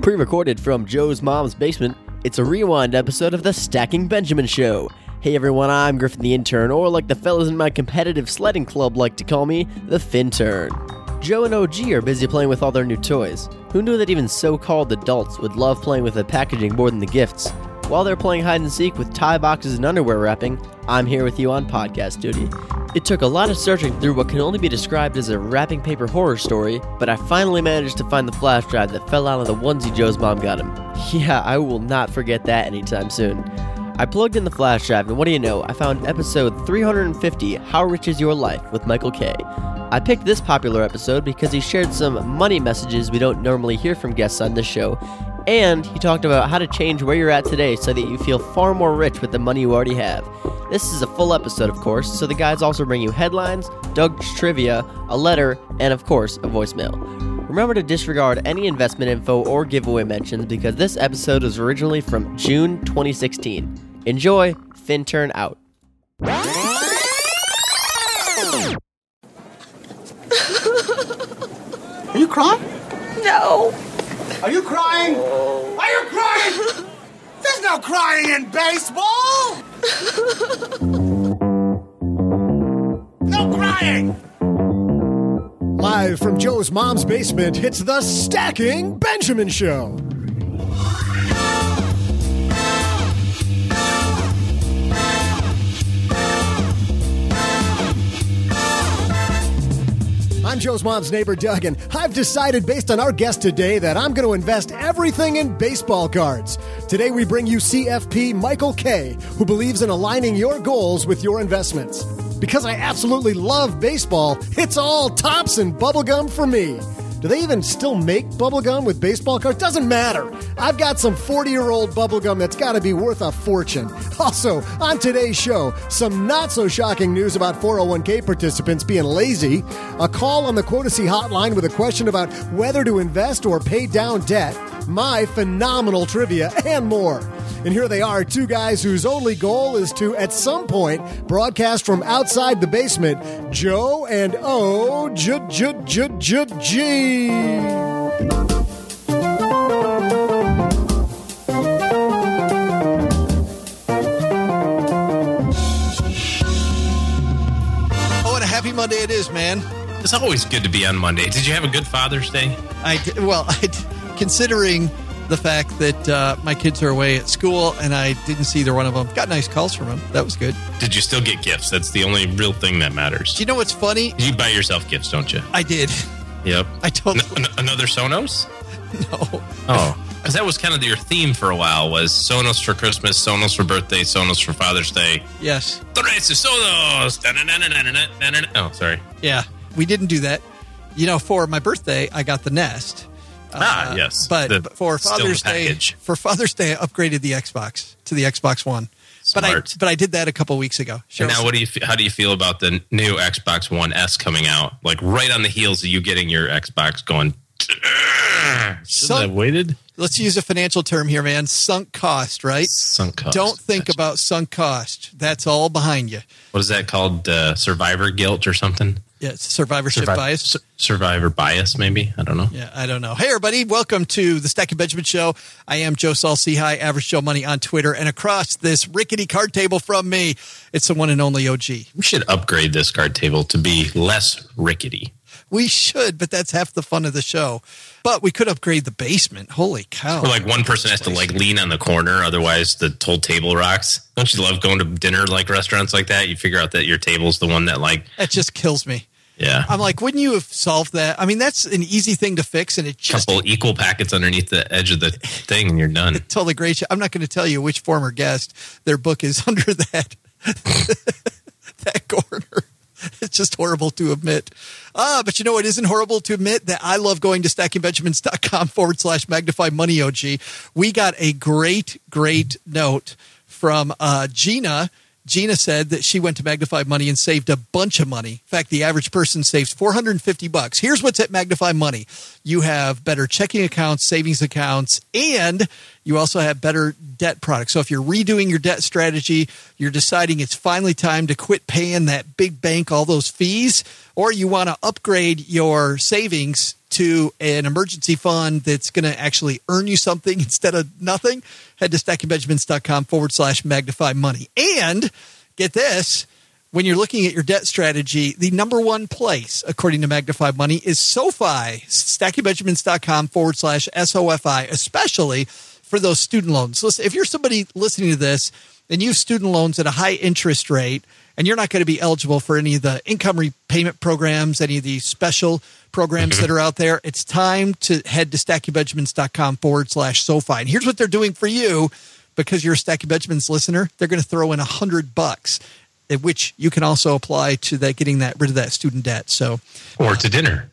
Pre-recorded from Joe's mom's basement, it's a rewind episode of the Stacking Benjamin Show. Hey everyone, I'm Griffin the Intern, or like the fellas in my competitive sledding club like to call me, the Fintern. Joe and OG are busy playing with all their new toys. Who knew that even so-called adults would love playing with the packaging more than the gifts? While they're playing hide-and-seek with tie boxes and underwear wrapping, I'm here with you on podcast duty. It took a lot of searching through what can only be described as a wrapping paper horror story, but I finally managed to find the flash drive that fell out of the onesie Joe's mom got him. Yeah, I will not forget that anytime soon. I plugged in the flash drive, and what do you know, I found episode 350, How Rich Is Your Life, with Michael K. I picked this popular episode because he shared some money messages we don't normally hear from guests on this show, and he talked about how to change where you're at today so that you feel far more rich with the money you already have. This is a full episode, of course, so the guys also bring you headlines, Doug's trivia, a letter, and of course, a voicemail. Remember to disregard any investment info or giveaway mentions because this episode was originally from June 2016. Enjoy, Fintern out. Are you crying? No. Are you crying? Are you crying? There's no crying in baseball! No crying! Live from Joe's mom's basement, it's the Stacking Benjamin Show. I'm Joe's mom's neighbor, Doug, and I've decided based on our guest today that I'm going to invest everything in baseball cards. Today we bring you CFP Michael K., who believes in aligning your goals with your investments. Because I absolutely love baseball, it's all tops and bubblegum for me. Do they even still make bubblegum with baseball cards? Doesn't matter. I've got some 40-year-old bubblegum that's got to be worth a fortune. Also, on today's show, some not-so-shocking news about 401k participants being lazy, a call on the Quotacy hotline with a question about whether to invest or pay down debt, my phenomenal trivia, and more. And here they are, two guys whose only goal is to, at some point, broadcast from outside the basement, Joe and O-G. Oh, and a happy Monday it is, man. It's always good to be on Monday. Did you have a good Father's Day? Considering the fact that my kids are away at school and I didn't see either one of them. Got nice calls from them. That was good. Did you still get gifts? That's the only real thing that matters. Do you know what's funny? You buy yourself gifts, don't you? I did. Yep. I totally... Another Sonos? No. Oh. Because that was kind of your theme for a while, was Sonos for Christmas, Sonos for birthday, Sonos for Father's Day. Yes. Tres Sonos! Oh, sorry. Yeah. We didn't do that. You know, for my birthday, I got the Nest. Yes. But for Father's Day, I upgraded the Xbox to the Xbox One. Smart. But I did that a couple weeks ago. And now, how do you feel about the new Xbox One S coming out? Like right on the heels of you getting your Xbox going. Should I have waited? Let's use a financial term here, man. Sunk cost, right? Sunk cost. Don't think about sunk cost. That's all behind you. What is that called? Survivor guilt or something? Yeah, it's survivorship bias. Survivor bias, maybe? I don't know. Yeah, I don't know. Hey, everybody. Welcome to the Stacking Benjamin Show. I am Joe Saul-Sehy, Average Joe Money on Twitter. And across this rickety card table from me, it's the one and only OG. We should upgrade this card table to be less rickety. We should, but that's half the fun of the show. But we could upgrade the basement. Holy cow. Or like one person has to like lean on the corner, otherwise the whole table rocks. Don't you love going to dinner like restaurants like that? You figure out that your table's the one that like... That just kills me. Yeah. I'm like, wouldn't you have solved that? I mean, that's an easy thing to fix, and it just... Couple equal packets underneath the edge of the thing, and you're done. Totally great. I'm not going to tell you which former guest, their book is under that corner. It's just horrible to admit. But you know, it isn't horrible to admit that I love going to stackingbenjamins.com/magnify money OG. We got a great note from Gina. Gina said that she went to Magnify Money and saved a bunch of money. In fact, the average person saves $450. Here's what's at Magnify Money. You have better checking accounts, savings accounts, and You also have better debt products. So if you're redoing your debt strategy, you're deciding it's finally time to quit paying that big bank all those fees, or you want to upgrade your savings to an emergency fund that's going to actually earn you something instead of nothing, head to stackingbenjamins.com/magnify money. And get this, when you're looking at your debt strategy, the number one place, according to Magnify Money, is SoFi, stackingbenjamins.com/SOFI, especially for those student loans. Listen, if you're somebody listening to this and you have student loans at a high interest rate, and you're not going to be eligible for any of the income repayment programs, any of these special programs that are out there, it's time to head to stackingbenjamins.com/SoFi. And here's what they're doing for you. Because you're a Stacking Benjamins listener, they're going to throw in $100, which you can also apply to that, getting rid of that student debt. So, or to dinner.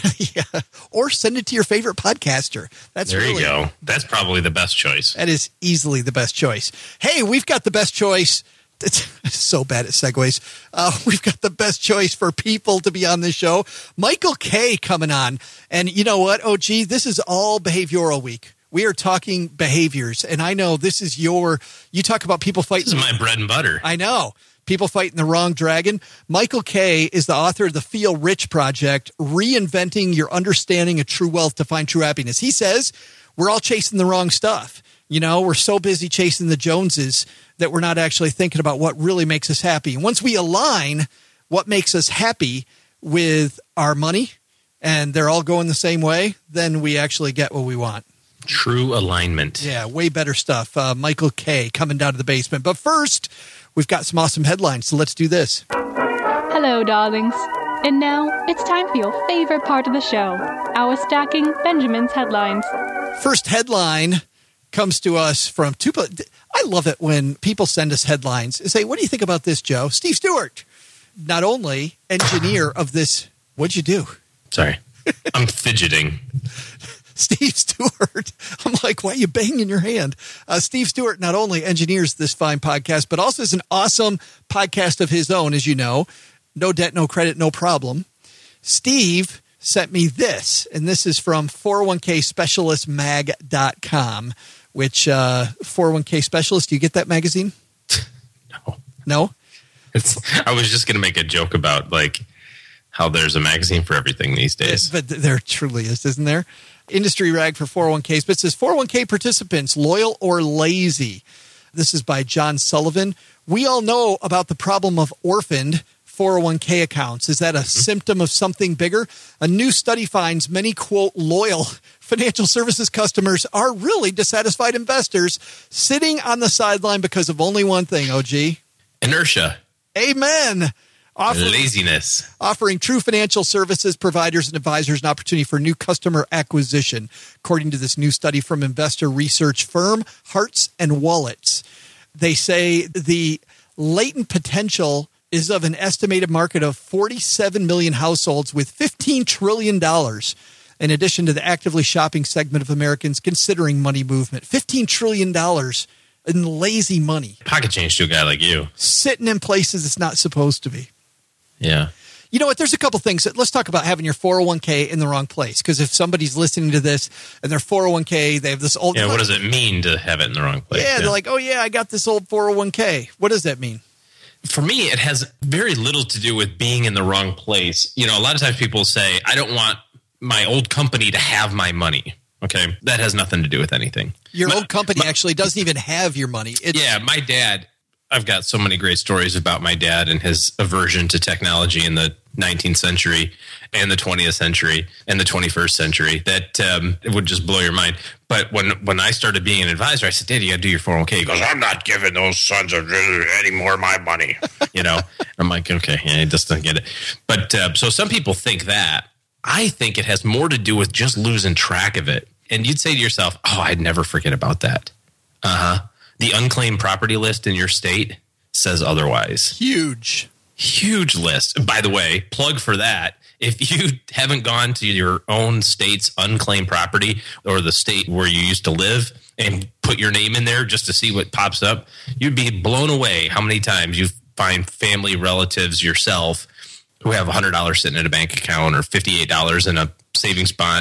Or send it to your favorite podcaster. There you go. That's probably the best choice. That is easily the best choice. Hey, we've got the best choice. It's so bad at segues. We've got the best choice for people to be on this show. Michael Kay coming on. And you know what, OG? This is all behavioral week. We are talking behaviors. And I know this is you talk about people fighting. This is my bread and butter. I know. People fighting the wrong dragon. Michael Kay is the author of the Feel Rich Project, Reinventing Your Understanding of True Wealth to Find True Happiness. He says we're all chasing the wrong stuff. You know, we're so busy chasing the Joneses that we're not actually thinking about what really makes us happy. And once we align what makes us happy with our money, and they're all going the same way, then we actually get what we want. True alignment. Yeah, way better stuff. Michael Kay coming down to the basement. But first, we've got some awesome headlines, so let's do this. Hello, darlings. And now it's time for your favorite part of the show, our Stacking Benjamins headlines. First headline comes to us from I love it when people send us headlines and say, what do you think about this, Joe? Steve Stewart, not only engineer of this. What'd you do? Sorry. I'm fidgeting. Steve Stewart. I'm like, why are you banging your hand? Steve Stewart not only engineers this fine podcast, but also is an awesome podcast of his own, as you know. No Debt, No Credit, No Problem. Steve sent me this, and this is from 401kspecialistmag.com, which 401k Specialist, do you get that magazine? No? I was just going to make a joke about like how there's a magazine for everything these days. But there truly is, isn't there? Industry rag for 401ks, but it says 401k participants, loyal or lazy. This is by John Sullivan. We all know about the problem of orphaned 401k accounts. Is that a symptom of something bigger? A new study finds many, quote, loyal financial services customers are really dissatisfied investors sitting on the sideline because of only one thing, OG. Inertia. Amen. Laziness. Offering true financial services providers and advisors an opportunity for new customer acquisition, according to this new study from investor research firm Hearts and Wallets. They say the latent potential is of an estimated market of 47 million households with $15 trillion, in addition to the actively shopping segment of Americans considering money movement. $15 trillion in lazy money. Pocket change to a guy like you. Sitting in places it's not supposed to be. Yeah. You know what? There's a couple things. Let's talk about having your 401k in the wrong place. Because if somebody's listening to this and their 401k, they have this old... Yeah, what does it mean to have it in the wrong place? Yeah, they're like, oh yeah, I got this old 401k. What does that mean? For me, it has very little to do with being in the wrong place. You know, a lot of times people say, I don't want my old company to have my money. Okay? That has nothing to do with anything. Your old company actually doesn't even have your money. My dad... I've got so many great stories about my dad and his aversion to technology in the 19th century and the 20th century and the 21st century that it would just blow your mind. But when I started being an advisor, I said, Dad, you got to do your 401k. He goes, I'm not giving those sons of any more of my money. You know, I'm like, okay, yeah, he just doesn't get it. But so some people think that. I think it has more to do with just losing track of it. And you'd say to yourself, oh, I'd never forget about that. Uh-huh. The unclaimed property list in your state says otherwise. Huge list. And by the way, plug for that. If you haven't gone to your own state's unclaimed property or the state where you used to live and put your name in there just to see what pops up, you'd be blown away how many times you find family relatives yourself who have $100 sitting in a bank account or $58 in a savings bond at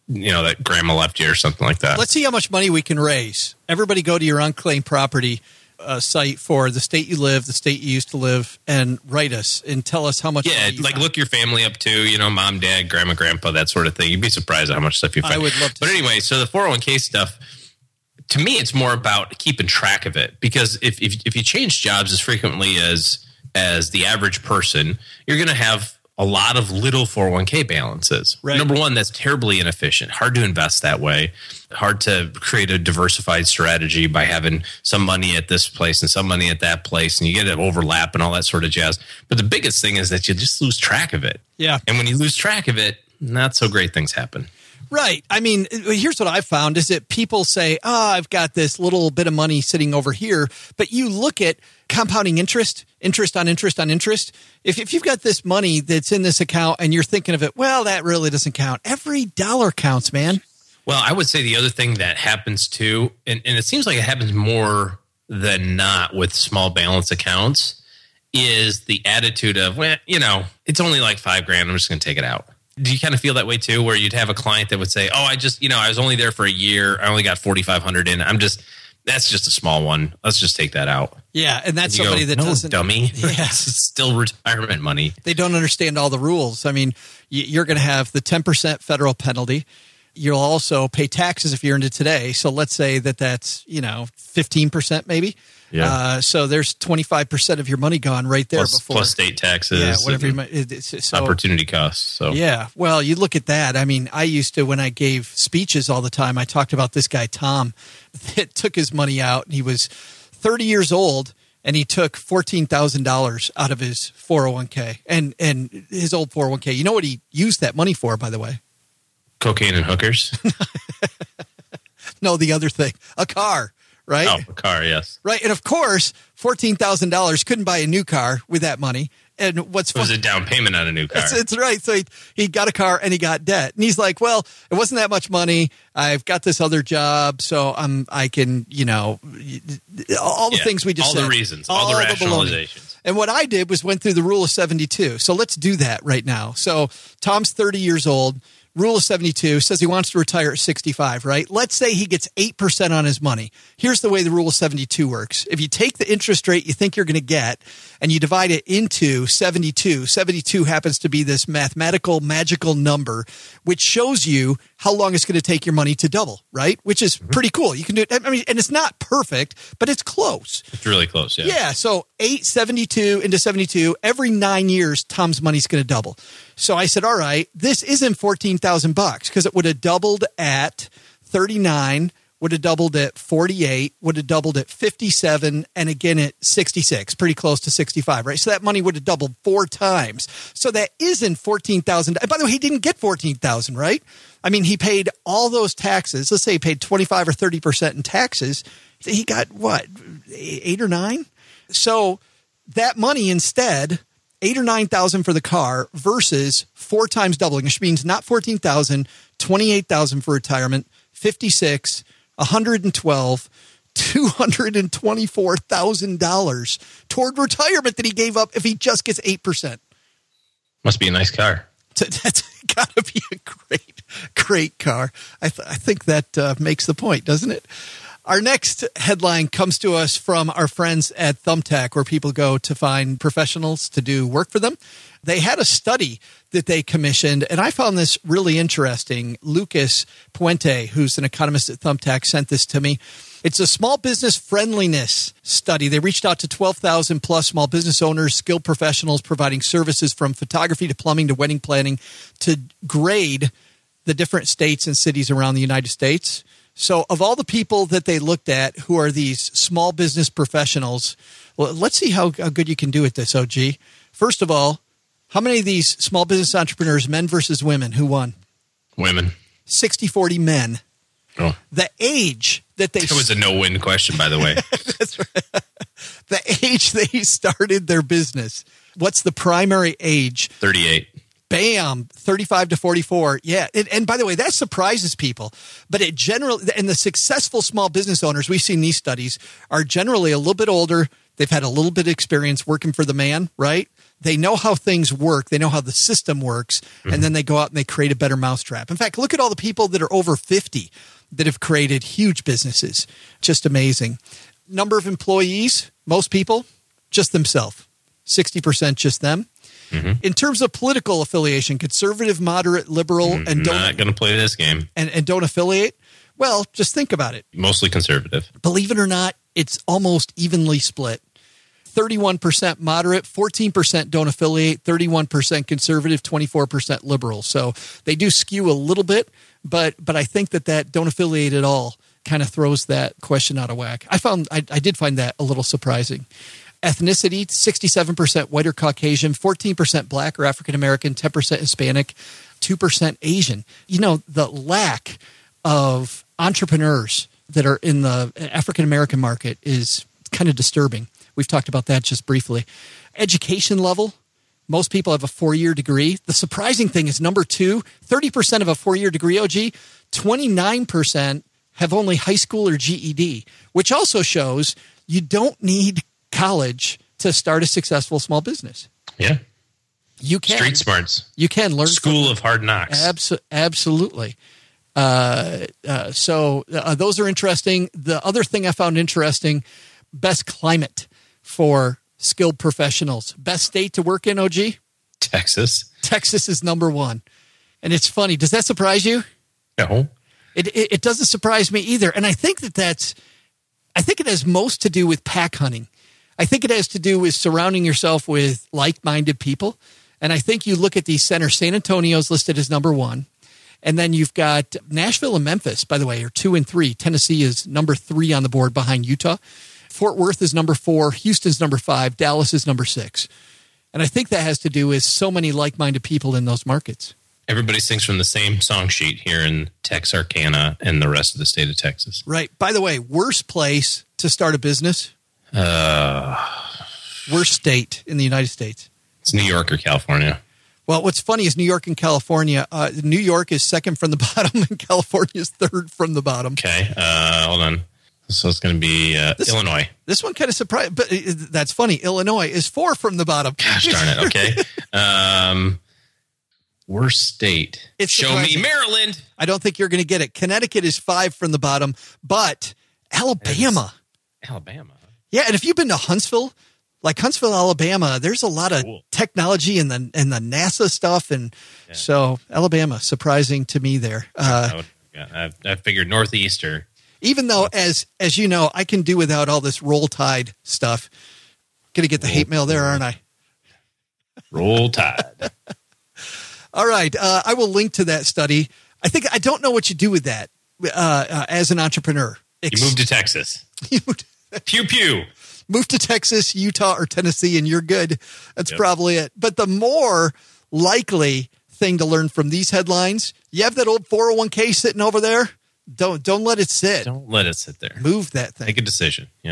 that grandma left you or something like that. Let's see how much money we can raise. Everybody go to your unclaimed property site for the state you live, the state you used to live, and write us and tell us how much. Yeah, look your family up too, mom, dad, grandma, grandpa, that sort of thing. You'd be surprised at how much stuff you find. I would love to. But anyway, so the 401k stuff, to me, it's more about keeping track of it, because if you change jobs as frequently as the average person, you're going to have a lot of little 401k balances. Right. Number one, that's terribly inefficient. Hard to invest that way. Hard to create a diversified strategy by having some money at this place and some money at that place, and you get an overlap and all that sort of jazz. But the biggest thing is that you just lose track of it. Yeah. And when you lose track of it, not so great things happen. Right. I mean, here's what I've found is that people say, I've got this little bit of money sitting over here. But you look at compounding interest on interest on interest. If you've got this money that's in this account and you're thinking of it, well, that really doesn't count. Every dollar counts, man. Well, I would say the other thing that happens too, and it seems like it happens more than not with small balance accounts, is the attitude of, well, it's only like $5,000. I'm just going to take it out. Do you kind of feel that way too, where you'd have a client that would say, I was only there for a year. I only got 4,500 in. That's just a small one. Let's just take that out. Yeah. And that's somebody that doesn't. Dummy. Yeah. It's still retirement money. They don't understand all the rules. I mean, you're going to have the 10% federal penalty. You'll also pay taxes if you earned it today. So let's say that's, 15% maybe. Yeah. So there's 25% of your money gone right there plus state taxes. Yeah, whatever. So, opportunity costs. So yeah. Well, you look at that. I mean, I used to, when I gave speeches all the time, I talked about this guy, Tom, that took his money out. And he was 30 years old, and he took $14,000 out of his 401k and his old 401k. You know what he used that money for, by the way? Cocaine and hookers? No, the other thing. A car. Right? Oh, a car, yes. Right. And of course, $14,000 couldn't buy a new car with that money. And what's it was a down payment on a new car. That's right. So he got a car and he got debt. And he's like, well, it wasn't that much money. I've got this other job. So I can, all the things we just said. All the reasons, all the rationalizations. And what I did was went through the rule of 72. So let's do that right now. So Tom's 30 years old. Rule of 72 says he wants to retire at 65, right? Let's say he gets 8% on his money. Here's the way the rule of 72 works. If you take the interest rate you think you're going to get and you divide it into 72, 72 happens to be this mathematical magical number, which shows you how long it's going to take your money to double, right? Which is pretty cool. You can do it. I mean, and it's not perfect, but it's close. It's really close, yeah. Yeah, so 872 into 72, every 9 years, Tom's money's going to double. So I said, all right, this isn't $14,000 because it would have doubled at 39, would have doubled at 48, would have doubled at 57, and again at 66, pretty close to 65, right? So that money would have doubled 4 times. So that isn't $14,000. By the way, he didn't get $14,000, right? I mean, he paid all those taxes. Let's say he paid 25 or 30% in taxes. He got what, 8 or 9? So that money instead, 8 or 9,000 for the car versus 4 times doubling, which means not 14,000, 28,000 for retirement, 56, 112, $224,000 toward retirement that he gave up if he just gets 8%. Must be a nice car. That's got to be a great car. I think that makes the point, doesn't it? Our next headline comes to us from our friends at Thumbtack, where people go to find professionals to do work for them. They had a study that they commissioned, and I found this really interesting. Lucas Puente, who's an economist at Thumbtack, sent this to me. It's a small business friendliness study. They reached out to 12,000 plus small business owners, skilled professionals providing services from photography to plumbing to wedding planning to grade the different states and cities around the United States. So of all the people that they looked at who are these small business professionals, well, let's see how good you can do at this, OG. First of all, how many of these small business entrepreneurs, men versus women, who won? Women. 60-40 men. Oh. The age that they... It was a no-win question, by the way. That's right. The age they started their business. What's the primary age? 38. Bam, 35 to 44. Yeah. And by the way, that surprises people. But it generally, and the successful small business owners, we've seen these studies, are generally a little bit older. They've had a little bit of experience working for the man, right? They know how things work. They know how the system works. And then they go out and they create a better mousetrap. In fact, look at all the people that are over 50 that have created huge businesses. Just amazing. Number of employees, most people, just themselves. 60% just them. In terms of political affiliation, conservative, moderate, liberal, and don't not going to play this game and don't affiliate. Well, just think about it. Mostly conservative. Believe it or not, it's almost evenly split. 31% moderate, 14% don't affiliate, 31% conservative, 24% liberal. So they do skew a little bit, but I think that don't affiliate at all kind of throws that question out of whack. I did find that a little surprising. Ethnicity, 67% white or Caucasian, 14% black or African American, 10% Hispanic, 2% Asian. You know, the lack of entrepreneurs that are in the African American market is kind of disturbing. We've talked about that just briefly. Education level, most people have a 4-year degree. The surprising thing is number 2, 30% of a 4-year degree, OG, 29% have only high school or GED, which also shows you don't need college to start a successful small business. Yeah. You can. Street smarts. You can learn. School of hard knocks. Absolutely. So those are interesting. The other thing I found interesting, best climate for skilled professionals. Best state to work in, OG? Texas. Texas is number 1. And it's funny. Does that surprise you? No. It doesn't surprise me either. And I think I think it has most to do with pack hunting. I think it has to do with surrounding yourself with like-minded people. And I think you look at these centers. San Antonio's listed as number 1. And then you've got Nashville and Memphis, by the way, are 2 and 3. Tennessee is number 3 on the board behind Utah. Fort Worth is number 4. Houston's number 5. Dallas is number 6. And I think that has to do with so many like-minded people in those markets. Everybody sings from the same song sheet here in Texarkana and the rest of the state of Texas. Right. By the way, worst place to start a business? Worst state in the United States? It's New York or California. Well, what's funny is New York and California. New York is second from the bottom and California is third from the bottom. Okay. Hold on. So it's going to be Illinois. This one kind of surprised, but that's funny. Illinois is 4 from the bottom. Gosh darn it. Okay. Worst state. Show me Maryland. I don't think you're going to get it. Connecticut is 5 from the bottom, but Alabama. Alabama. Yeah, and if you've been to Huntsville, like Huntsville, Alabama, there's a lot of technology and the NASA stuff, and so Alabama, surprising to me there. I figured Northeast or. Even though, as you know, I can do without all this Roll Tide stuff. Going to get the hate mail there, aren't I? Roll Tide. All right. I will link to that study. I don't know what you do with that as an entrepreneur. You move to Texas. Pew, pew. Move to Texas, Utah, or Tennessee, and you're good. That's probably it. But the more likely thing to learn from these headlines, you have that old 401k sitting over there. Don't let it sit. Don't let it sit there. Move that thing. Make a decision. Yeah.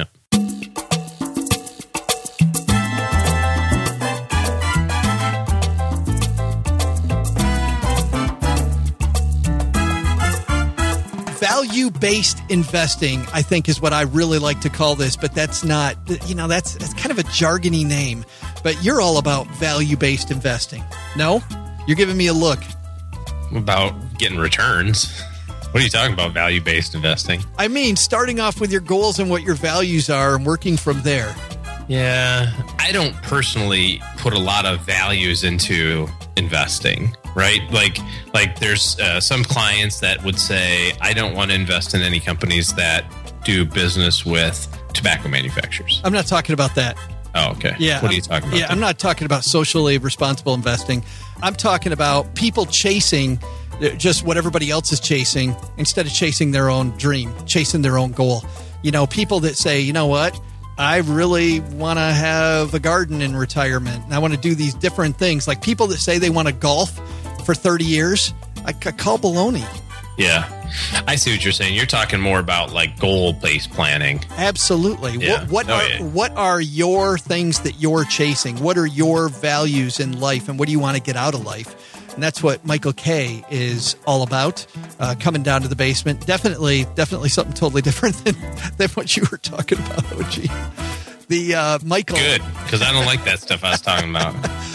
Value-based investing, I think, is what I really like to call this, but that's not, that's kind of a jargony name. But you're all about value-based investing. No? You're giving me a look. About getting returns. What are you talking about, value-based investing? I mean, starting off with your goals and what your values are and working from there. Yeah. I don't personally put a lot of values into investing, right? Like there's some clients that would say, I don't want to invest in any companies that do business with tobacco manufacturers. I'm not talking about that. Oh, okay. Yeah. What are you talking about? Yeah, I'm not talking about socially responsible investing. I'm talking about people chasing just what everybody else is chasing instead of chasing their own dream, chasing their own goal. You know, people that say, you know what? I really want to have a garden in retirement. And I want to do these different things. Like people that say they want to golf for 30 years, I call baloney. Yeah. I see what you're saying. You're talking more about like goal-based planning. Absolutely. Yeah. What are your things that you're chasing? What are your values in life? And what do you want to get out of life? And that's what Michael K is all about, coming down to the basement. Definitely something totally different than what you were talking about, OG. The Michael. Good, because I don't like that stuff I was talking about.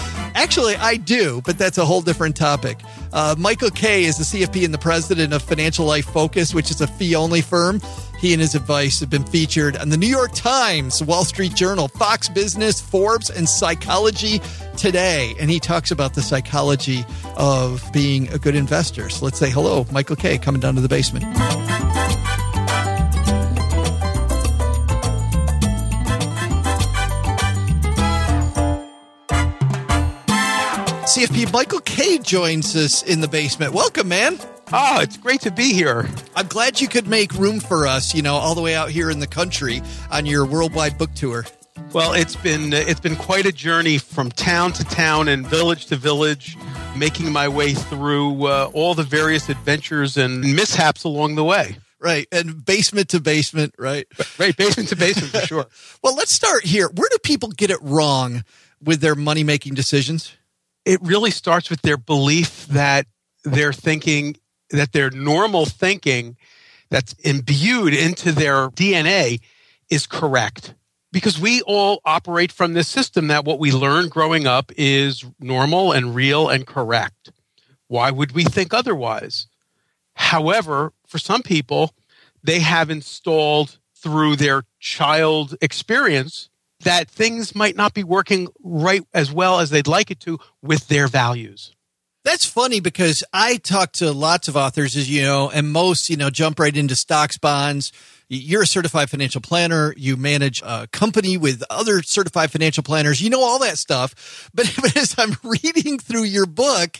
Actually, I do, but that's a whole different topic. Michael Kay is the CFP and the president of Financial Life Focus, which is a fee-only firm. He and his advice have been featured on the New York Times, Wall Street Journal, Fox Business, Forbes, and Psychology Today. And he talks about the psychology of being a good investor. So let's say hello, Michael Kay, coming down to the basement. CFP Michael Kay joins us in the basement. Welcome, man. Oh, it's great to be here. I'm glad you could make room for us, all the way out here in the country on your worldwide book tour. Well, it's been quite a journey from town to town and village to village, making my way through all the various adventures and mishaps along the way. Right, and basement to basement, right? Right, basement to basement for sure. Well, let's start here. Where do people get it wrong with their money-making decisions? It really starts with their belief that they're thinking, that their normal thinking that's imbued into their DNA is correct. Because we all operate from this system that what we learned growing up is normal and real and correct. Why would we think otherwise? However, for some people, they have installed through their child experience that things might not be working right as well as they'd like it to with their values. That's funny because I talk to lots of authors, as you know, and most, jump right into stocks, bonds. You're a certified financial planner. You manage a company with other certified financial planners. You know all that stuff. But as I'm reading through your book,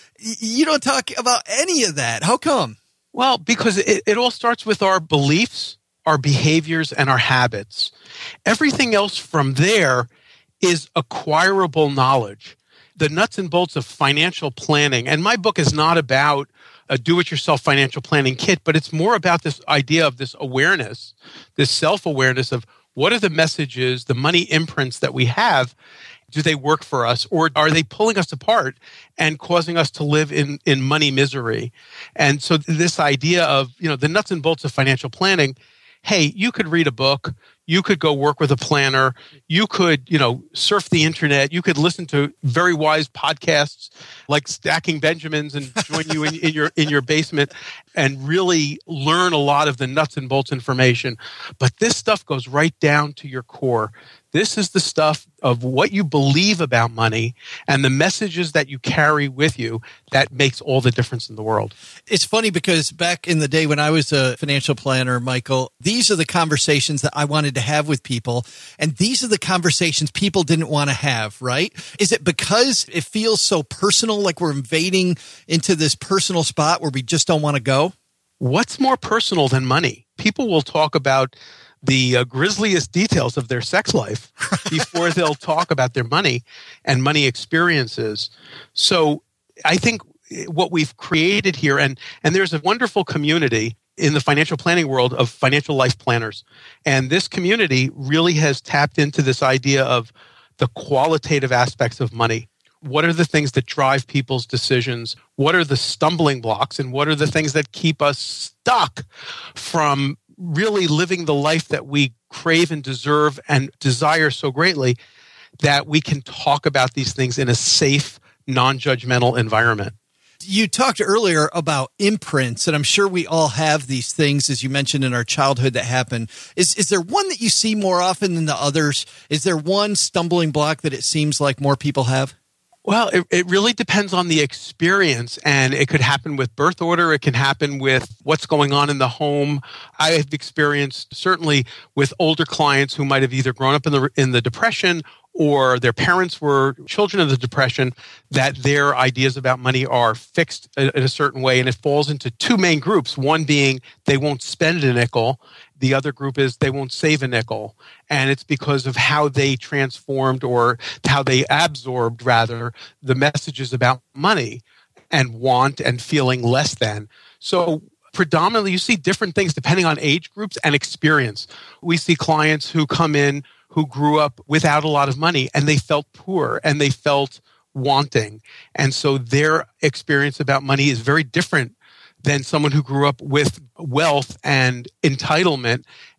you don't talk about any of that. How come? Well, because it all starts with our beliefs, our behaviors, and our habits. Everything else from there is acquirable knowledge. The nuts and bolts of financial planning. And my book is not about a do-it-yourself financial planning kit, but it's more about this idea of this awareness, this self-awareness of what are the messages, the money imprints that we have. Do they work for us, or are they pulling us apart and causing us to live in money misery? And so this idea of, the nuts and bolts of financial planning, hey, you could read a book, you could go work with a planner, you could, surf the internet, you could listen to very wise podcasts like Stacking Benjamins and join you in your basement and really learn a lot of the nuts and bolts information. But this stuff goes right down to your core. This is the stuff of what you believe about money and the messages that you carry with you that makes all the difference in the world. It's funny because back in the day when I was a financial planner, Michael, these are the conversations that I wanted to have with people. And these are the conversations people didn't want to have, right? Is it because it feels so personal, like we're invading into this personal spot where we just don't want to go? What's more personal than money? People will talk about the grisliest details of their sex life before they'll talk about their money and money experiences. So I think what we've created here, and there's a wonderful community in the financial planning world of financial life planners. And this community really has tapped into this idea of the qualitative aspects of money. What are the things that drive people's decisions? What are the stumbling blocks? And what are the things that keep us stuck from really living the life that we crave and deserve and desire so greatly, that we can talk about these things in a safe, non-judgmental environment? You talked earlier about imprints, and I'm sure we all have these things, as you mentioned, in our childhood that happen. Is there one that you see more often than the others? Is there one stumbling block that it seems like more people have? Well, it really depends on the experience, and it could happen with birth order. It can happen with what's going on in the home. I have experienced certainly with older clients who might have either grown up in the Depression or their parents were children of the Depression, that their ideas about money are fixed in a certain way, and it falls into two main groups. One being they won't spend a nickel. The other group is they won't save a nickel. And it's because of how they transformed, or how they absorbed, rather, the messages about money and want and feeling less than. So predominantly, you see different things depending on age groups and experience. We see clients who come in who grew up without a lot of money, and they felt poor and they felt wanting. And so their experience about money is very different than someone who grew up with wealth and entitlement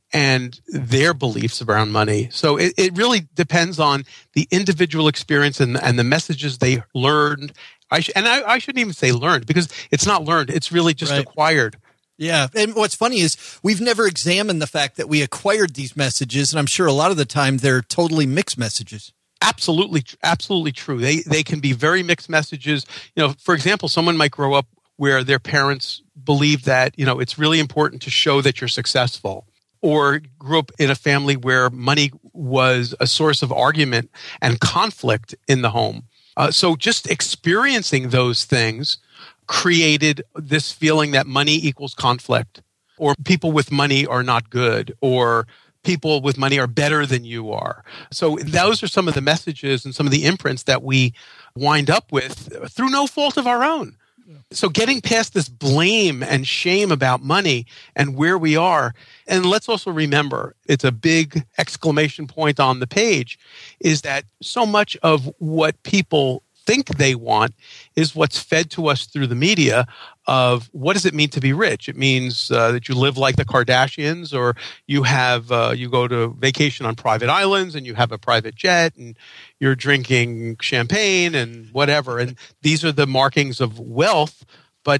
and their beliefs around money. So it really depends on the individual experience and the messages they learned. I shouldn't even say learned, because it's not learned. It's really just acquired. Yeah. And what's funny is we've never examined the fact that we acquired these messages. And I'm sure a lot of the time they're totally mixed messages. Absolutely true. They can be very mixed messages. For example, someone might grow up where their parents believe that, it's really important to show that you're successful, or grew up in a family where money was a source of argument and conflict in the home. So just experiencing those things created this feeling that money equals conflict, or people with money are not good, or people with money are better than you are. So those are some of the messages and some of the imprints that we wind up with through no fault of our own. So getting past this blame and shame about money and where we are, and let's also remember, it's a big exclamation point on the page, is that so much of what people think they want is what's fed to us through the media of what does it mean to be rich? It means that you live like the Kardashians, or you have you go to vacation on private islands and you have a private jet and you're drinking champagne and whatever. And these are the markings of wealth, but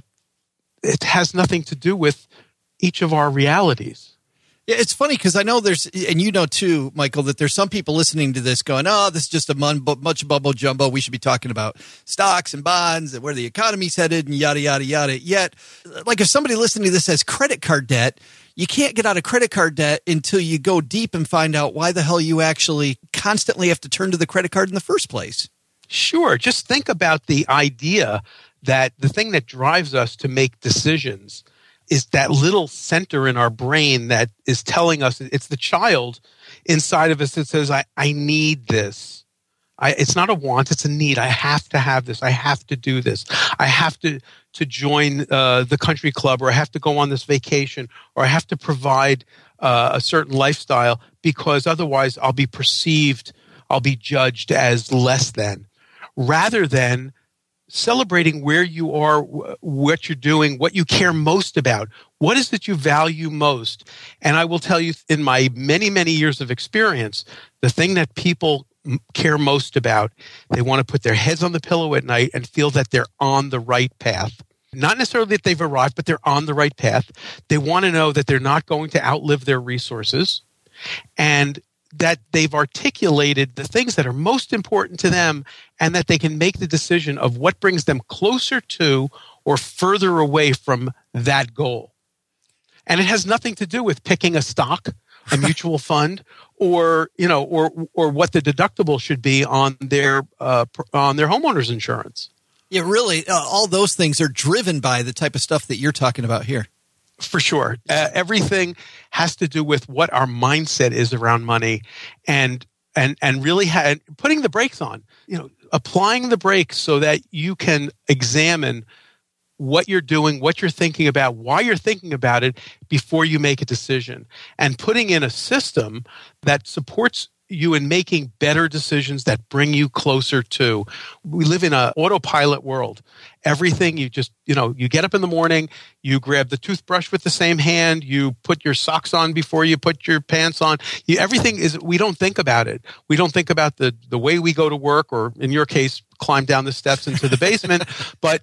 it has nothing to do with each of our realities. Yeah, it's funny because I know there's, and you know too, Michael, that there's some people listening to this going, oh, this is just a much bumbo jumbo. We should be talking about stocks and bonds and where the economy's headed and yada, yada, yada. Yet, like if somebody listening to this has credit card debt, you can't get out of credit card debt until you go deep and find out why the hell you actually constantly have to turn to the credit card in the first place. Sure. Just think about the idea that the thing that drives us to make decisions is that little center in our brain that is telling us, it's the child inside of us that says, I need this. It's not a want, it's a need. I have to have this. I have to do this. I have to join the country club, or I have to go on this vacation, or I have to provide a certain lifestyle, because otherwise I'll be perceived, I'll be judged as less than. Rather than celebrating where you are, what you're doing, what you care most about. What is it you value most? And I will tell you, in my many, many years of experience, the thing that people care most about, they want to put their heads on the pillow at night and feel that they're on the right path. Not necessarily that they've arrived, but they're on the right path. They want to know that they're not going to outlive their resources, and that they've articulated the things that are most important to them, and that they can make the decision of what brings them closer to or further away from that goal. And it has nothing to do with picking a stock, a mutual fund, or what the deductible should be on their homeowner's insurance. Yeah, really, all those things are driven by the type of stuff that you're talking about here. For sure. Everything has to do with what our mindset is around money, and really putting the brakes on, applying the brakes so that you can examine what you're doing, what you're thinking about, why you're thinking about it before you make a decision, and putting in a system that supports you in making better decisions that bring you closer to. We live in an autopilot world. Everything you just, you get up in the morning, you grab the toothbrush with the same hand, you put your socks on before you put your pants on. Everything is, we don't think about it. We don't think about the way we go to work, or in your case, climb down the steps into the basement. But,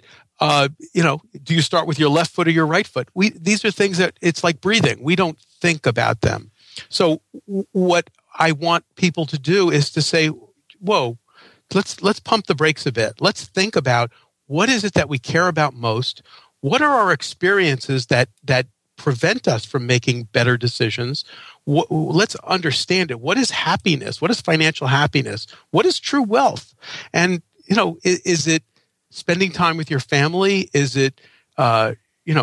do you start with your left foot or your right foot? These are things that it's like breathing. We don't think about them. So what I want people to do is to say, whoa, let's pump the brakes a bit. Let's think about, what is it that we care about most? What are our experiences that prevent us from making better decisions? Let's understand it. What is happiness? What is financial happiness? What is true wealth? And, is it spending time with your family? Is it, going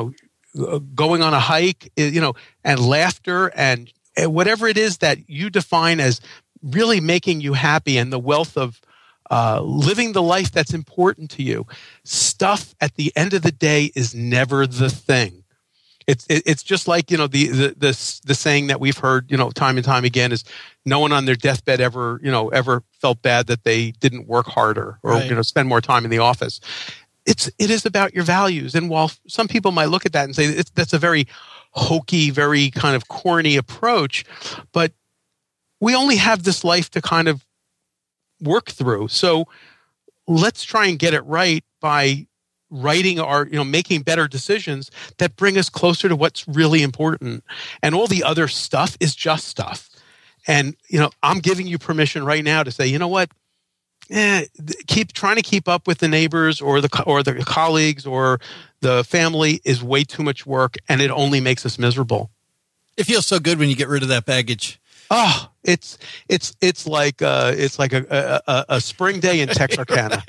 on a hike, and laughter, and whatever it is that you define as really making you happy, and the wealth of living the life that's important to you. Stuff at the end of the day is never the thing. It's just like, the saying that we've heard, time and time again is, no one on their deathbed ever felt bad that they didn't work harder, or, right, spend more time in the office. It is about your values. And while some people might look at that and say that's a very hokey, very kind of corny approach, but we only have this life to kind of work through. So let's try and get it right by making better decisions that bring us closer to what's really important. And all the other stuff is just stuff. And, I'm giving you permission right now to say, you know what? Keep trying to keep up with the neighbors or the colleagues or the family is way too much work, and it only makes us miserable. It feels so good when you get rid of that baggage. Oh, it's like a spring day in Texarkana.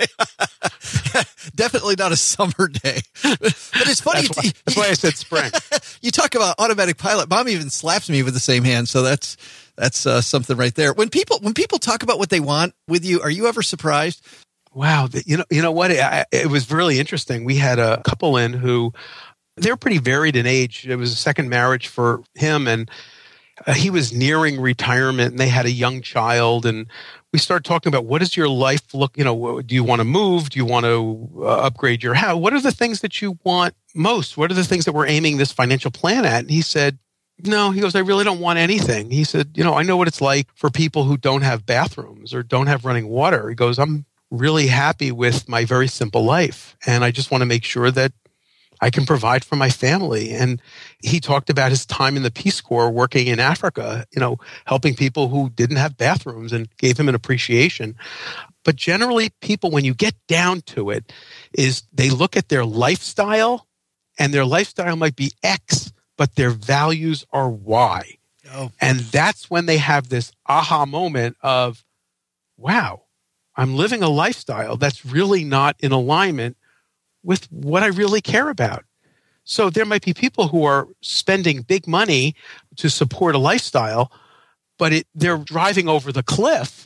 Definitely not a summer day, but it's funny. That's why I said spring. You talk about automatic pilot. Mom even slaps me with the same hand, so that's something right there. When people talk about what they want with you, are you ever surprised? Wow, you know what? It was really interesting. We had a couple in who they were pretty varied in age. It was a second marriage for him, and he was nearing retirement, and they had a young child. And we started talking about, what does your life look? Do you want to move? Do you want to upgrade your house? What are the things that you want most? What are the things that we're aiming this financial plan at? And he said, no, he goes, I really don't want anything. He said, I know what it's like for people who don't have bathrooms or don't have running water. He goes, I'm really happy with my very simple life. And I just want to make sure that I can provide for my family. And he talked about his time in the Peace Corps working in Africa, helping people who didn't have bathrooms, and gave him an appreciation. But generally, people, when you get down to it, is they look at their lifestyle, and their lifestyle might be X, but their values are Y. Oh. And that's when they have this aha moment of, wow, I'm living a lifestyle that's really not in alignment with what I really care about. So there might be people who are spending big money to support a lifestyle, but they're driving over the cliff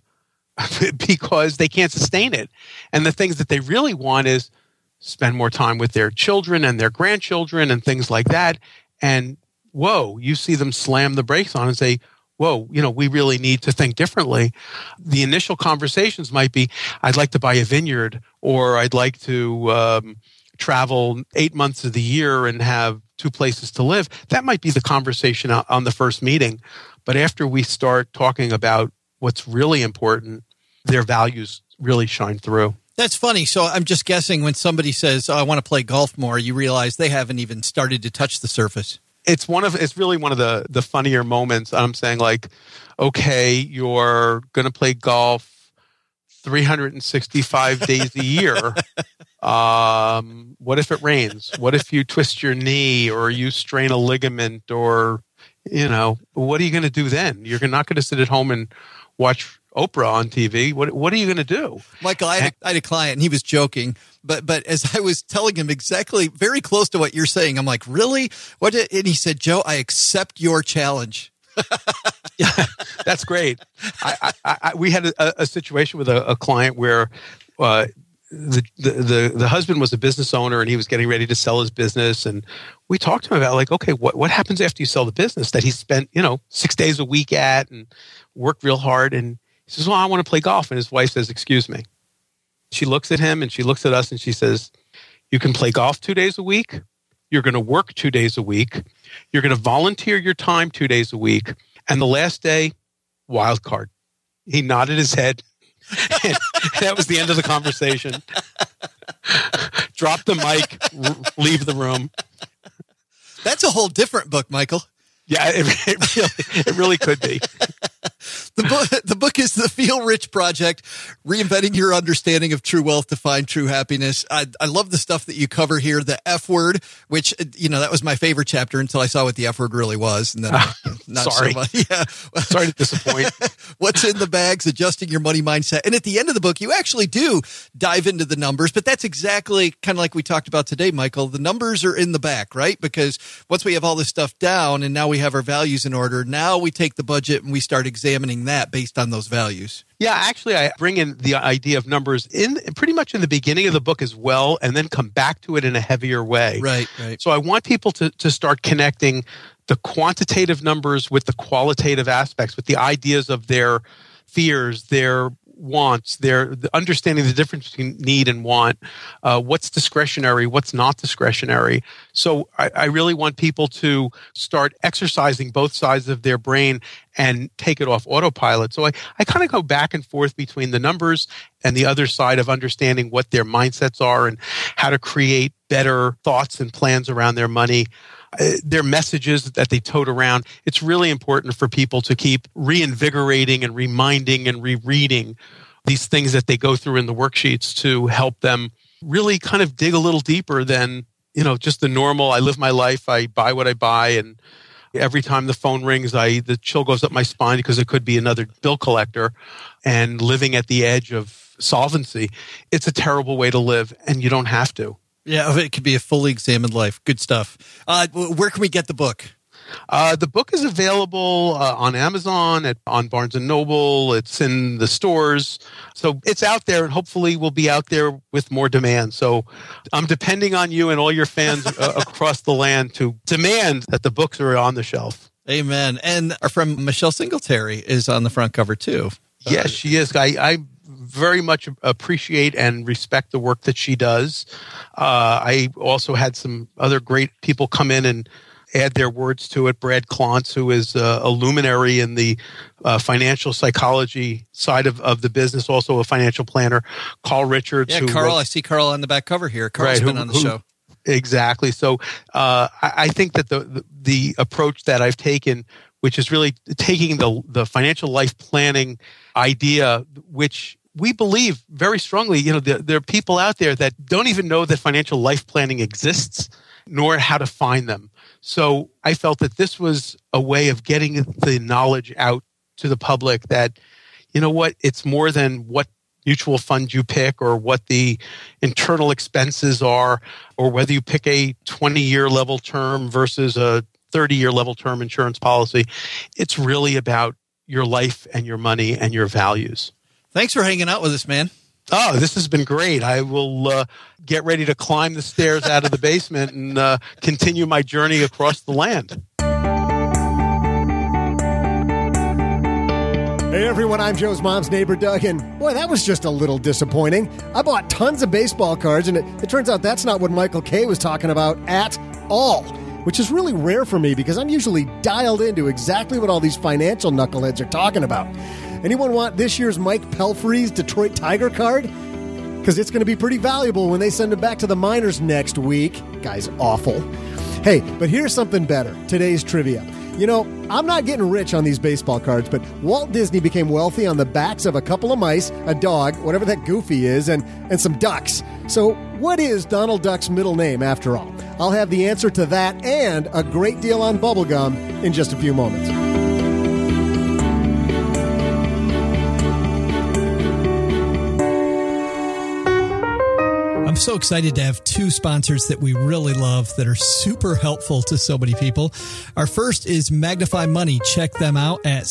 because they can't sustain it. And the things that they really want is spend more time with their children and their grandchildren and things like that. And whoa, you see them slam the brakes on and say, whoa, we really need to think differently. The initial conversations might be, I'd like to buy a vineyard, or I'd like to travel 8 months of the year and have 2 places to live. That might be the conversation on the first meeting. But after we start talking about what's really important, their values really shine through. That's funny. So I'm just guessing when somebody says, I want to play golf more, you realize they haven't even started to touch the surface. It's really one of the funnier moments. I'm saying, like, okay, you're going to play golf 365 days a year. What if it rains? What if you twist your knee or you strain a ligament, or, what are you going to do then? You're not going to sit at home and watch Oprah on TV. What are you going to do? Michael, I had a client, and he was joking, but as I was telling him exactly, very close to what you're saying, I'm like, really? And he said, Joe, I accept your challenge. Yeah, that's great. We had a situation with a client where the husband was a business owner, and he was getting ready to sell his business. And we talked to him about, like, okay, what happens after you sell the business that he spent, 6 days a week at and worked real hard? And he says, well, I want to play golf. And his wife says, excuse me. She looks at him and she looks at us and she says, you can play golf 2 days a week. You're going to work 2 days a week. You're going to volunteer your time 2 days a week. And the last day, wild card. He nodded his head. And that was the end of the conversation. Drop the mic, leave the room. That's a whole different book, Michael. Yeah, it really could be. The book is The Feel Rich Project, Reinventing Your Understanding of True Wealth to Find True Happiness. I love the stuff that you cover here. The F word, which, that was my favorite chapter until I saw what the F word really was. And then not sorry. So much. Yeah. Sorry to disappoint. What's in the bags, adjusting your money mindset. And at the end of the book, you actually do dive into the numbers, but that's exactly kind of like we talked about today, Michael. The numbers are in the back, right? Because once we have all this stuff down and now we have our values in order, now we take the budget and we start examining that based on those values. Yeah, actually, I bring in the idea of numbers in pretty much in the beginning of the book as well, and then come back to it in a heavier way. Right. So I want people to start connecting the quantitative numbers with the qualitative aspects, with the ideas of their fears, their wants, their understanding the difference between need and want, what's discretionary, what's not discretionary. So I really want people to start exercising both sides of their brain and take it off autopilot. So I kind of go back and forth between the numbers and the other side of understanding what their mindsets are and how to create better thoughts and plans around their money. Their messages that they tote around. It's really important for people to keep reinvigorating and reminding and rereading these things that they go through in the worksheets to help them really kind of dig a little deeper than, just the normal, I live my life, I buy what I buy, and every time the phone rings, the chill goes up my spine because it could be another bill collector, and living at the edge of solvency. It's a terrible way to live, and you don't have to. Yeah, it could be a fully examined life. Good stuff. Where can we get the book? The book is available on Amazon, on Barnes & Noble. It's in the stores. So it's out there, and hopefully will be out there with more demand. So I'm depending on you and all your fans across the land to demand that the books are on the shelf. Amen. And our friend Michelle Singletary is on the front cover too. Yes, she is. I very much appreciate and respect the work that she does. I also had some other great people come in and add their words to it. Brad Klontz, who is a luminary in the financial psychology side of the business, also a financial planner. Carl Richards. Yeah, Carl. I see Carl on the back cover here. Carl's been on the show. Exactly. So I think that the approach that I've taken, which is really taking the financial life planning idea, which we believe very strongly, there are people out there that don't even know that financial life planning exists, nor how to find them. So I felt that this was a way of getting the knowledge out to the public that, it's more than what mutual fund you pick or what the internal expenses are, or whether you pick a 20-year level term versus a 30-year level term insurance policy. It's really about your life and your money and your values. Thanks for hanging out with us, man. Oh, this has been great. I will get ready to climb the stairs out of the basement and continue my journey across the land. Hey everyone, I'm Joe's mom's neighbor, Doug, and boy, that was just a little disappointing. I bought tons of baseball cards, and it turns out that's not what Michael K. was talking about at all, which is really rare for me because I'm usually dialed into exactly what all these financial knuckleheads are talking about. Anyone want this year's Mike Pelfrey's Detroit Tiger card? Because it's going to be pretty valuable when they send it back to the minors next week. Guy's awful. Hey, but here's something better. Today's trivia. I'm not getting rich on these baseball cards, but Walt Disney became wealthy on the backs of a couple of mice, a dog, whatever that Goofy is, and some ducks. So what is Donald Duck's middle name, after all? I'll have the answer to that and a great deal on bubblegum in just a few moments. I'm so excited to have two sponsors that we really love that are super helpful to so many people. Our first is Magnify Money. Check them out at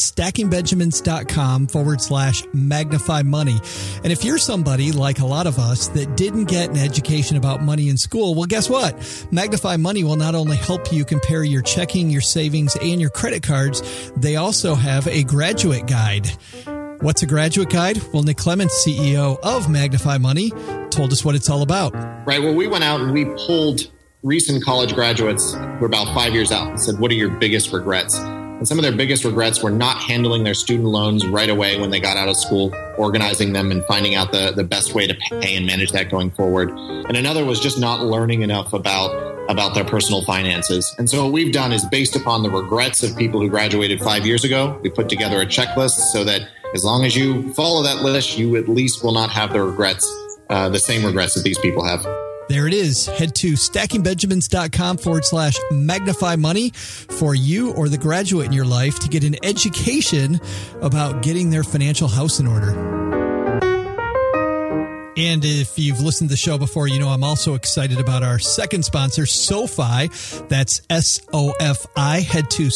stackingbenjamins.com/Magnify Money. And if you're somebody like a lot of us that didn't get an education about money in school, well, guess what? Magnify Money will not only help you compare your checking, your savings, and your credit cards, they also have a graduate guide. What's a graduate guide? Well, Nick Clements, CEO of Magnify Money, told us what it's all about. Right. Well, we went out and we polled recent college graduates who are about 5 years out and said, what are your biggest regrets? And some of their biggest regrets were not handling their student loans right away when they got out of school, organizing them and finding out the best way to pay and manage that going forward. And another was just not learning enough about their personal finances. And so what we've done is, based upon the regrets of people who graduated 5 years ago, we put together a checklist so that as long as you follow that list, you at least will not have the same regrets that these people have. There it is. Head to stackingbenjamins.com/Magnify Money for you or the graduate in your life to get an education about getting their financial house in order. And if you've listened to the show before, I'm also excited about our second sponsor, SoFi. That's SOFI. Head to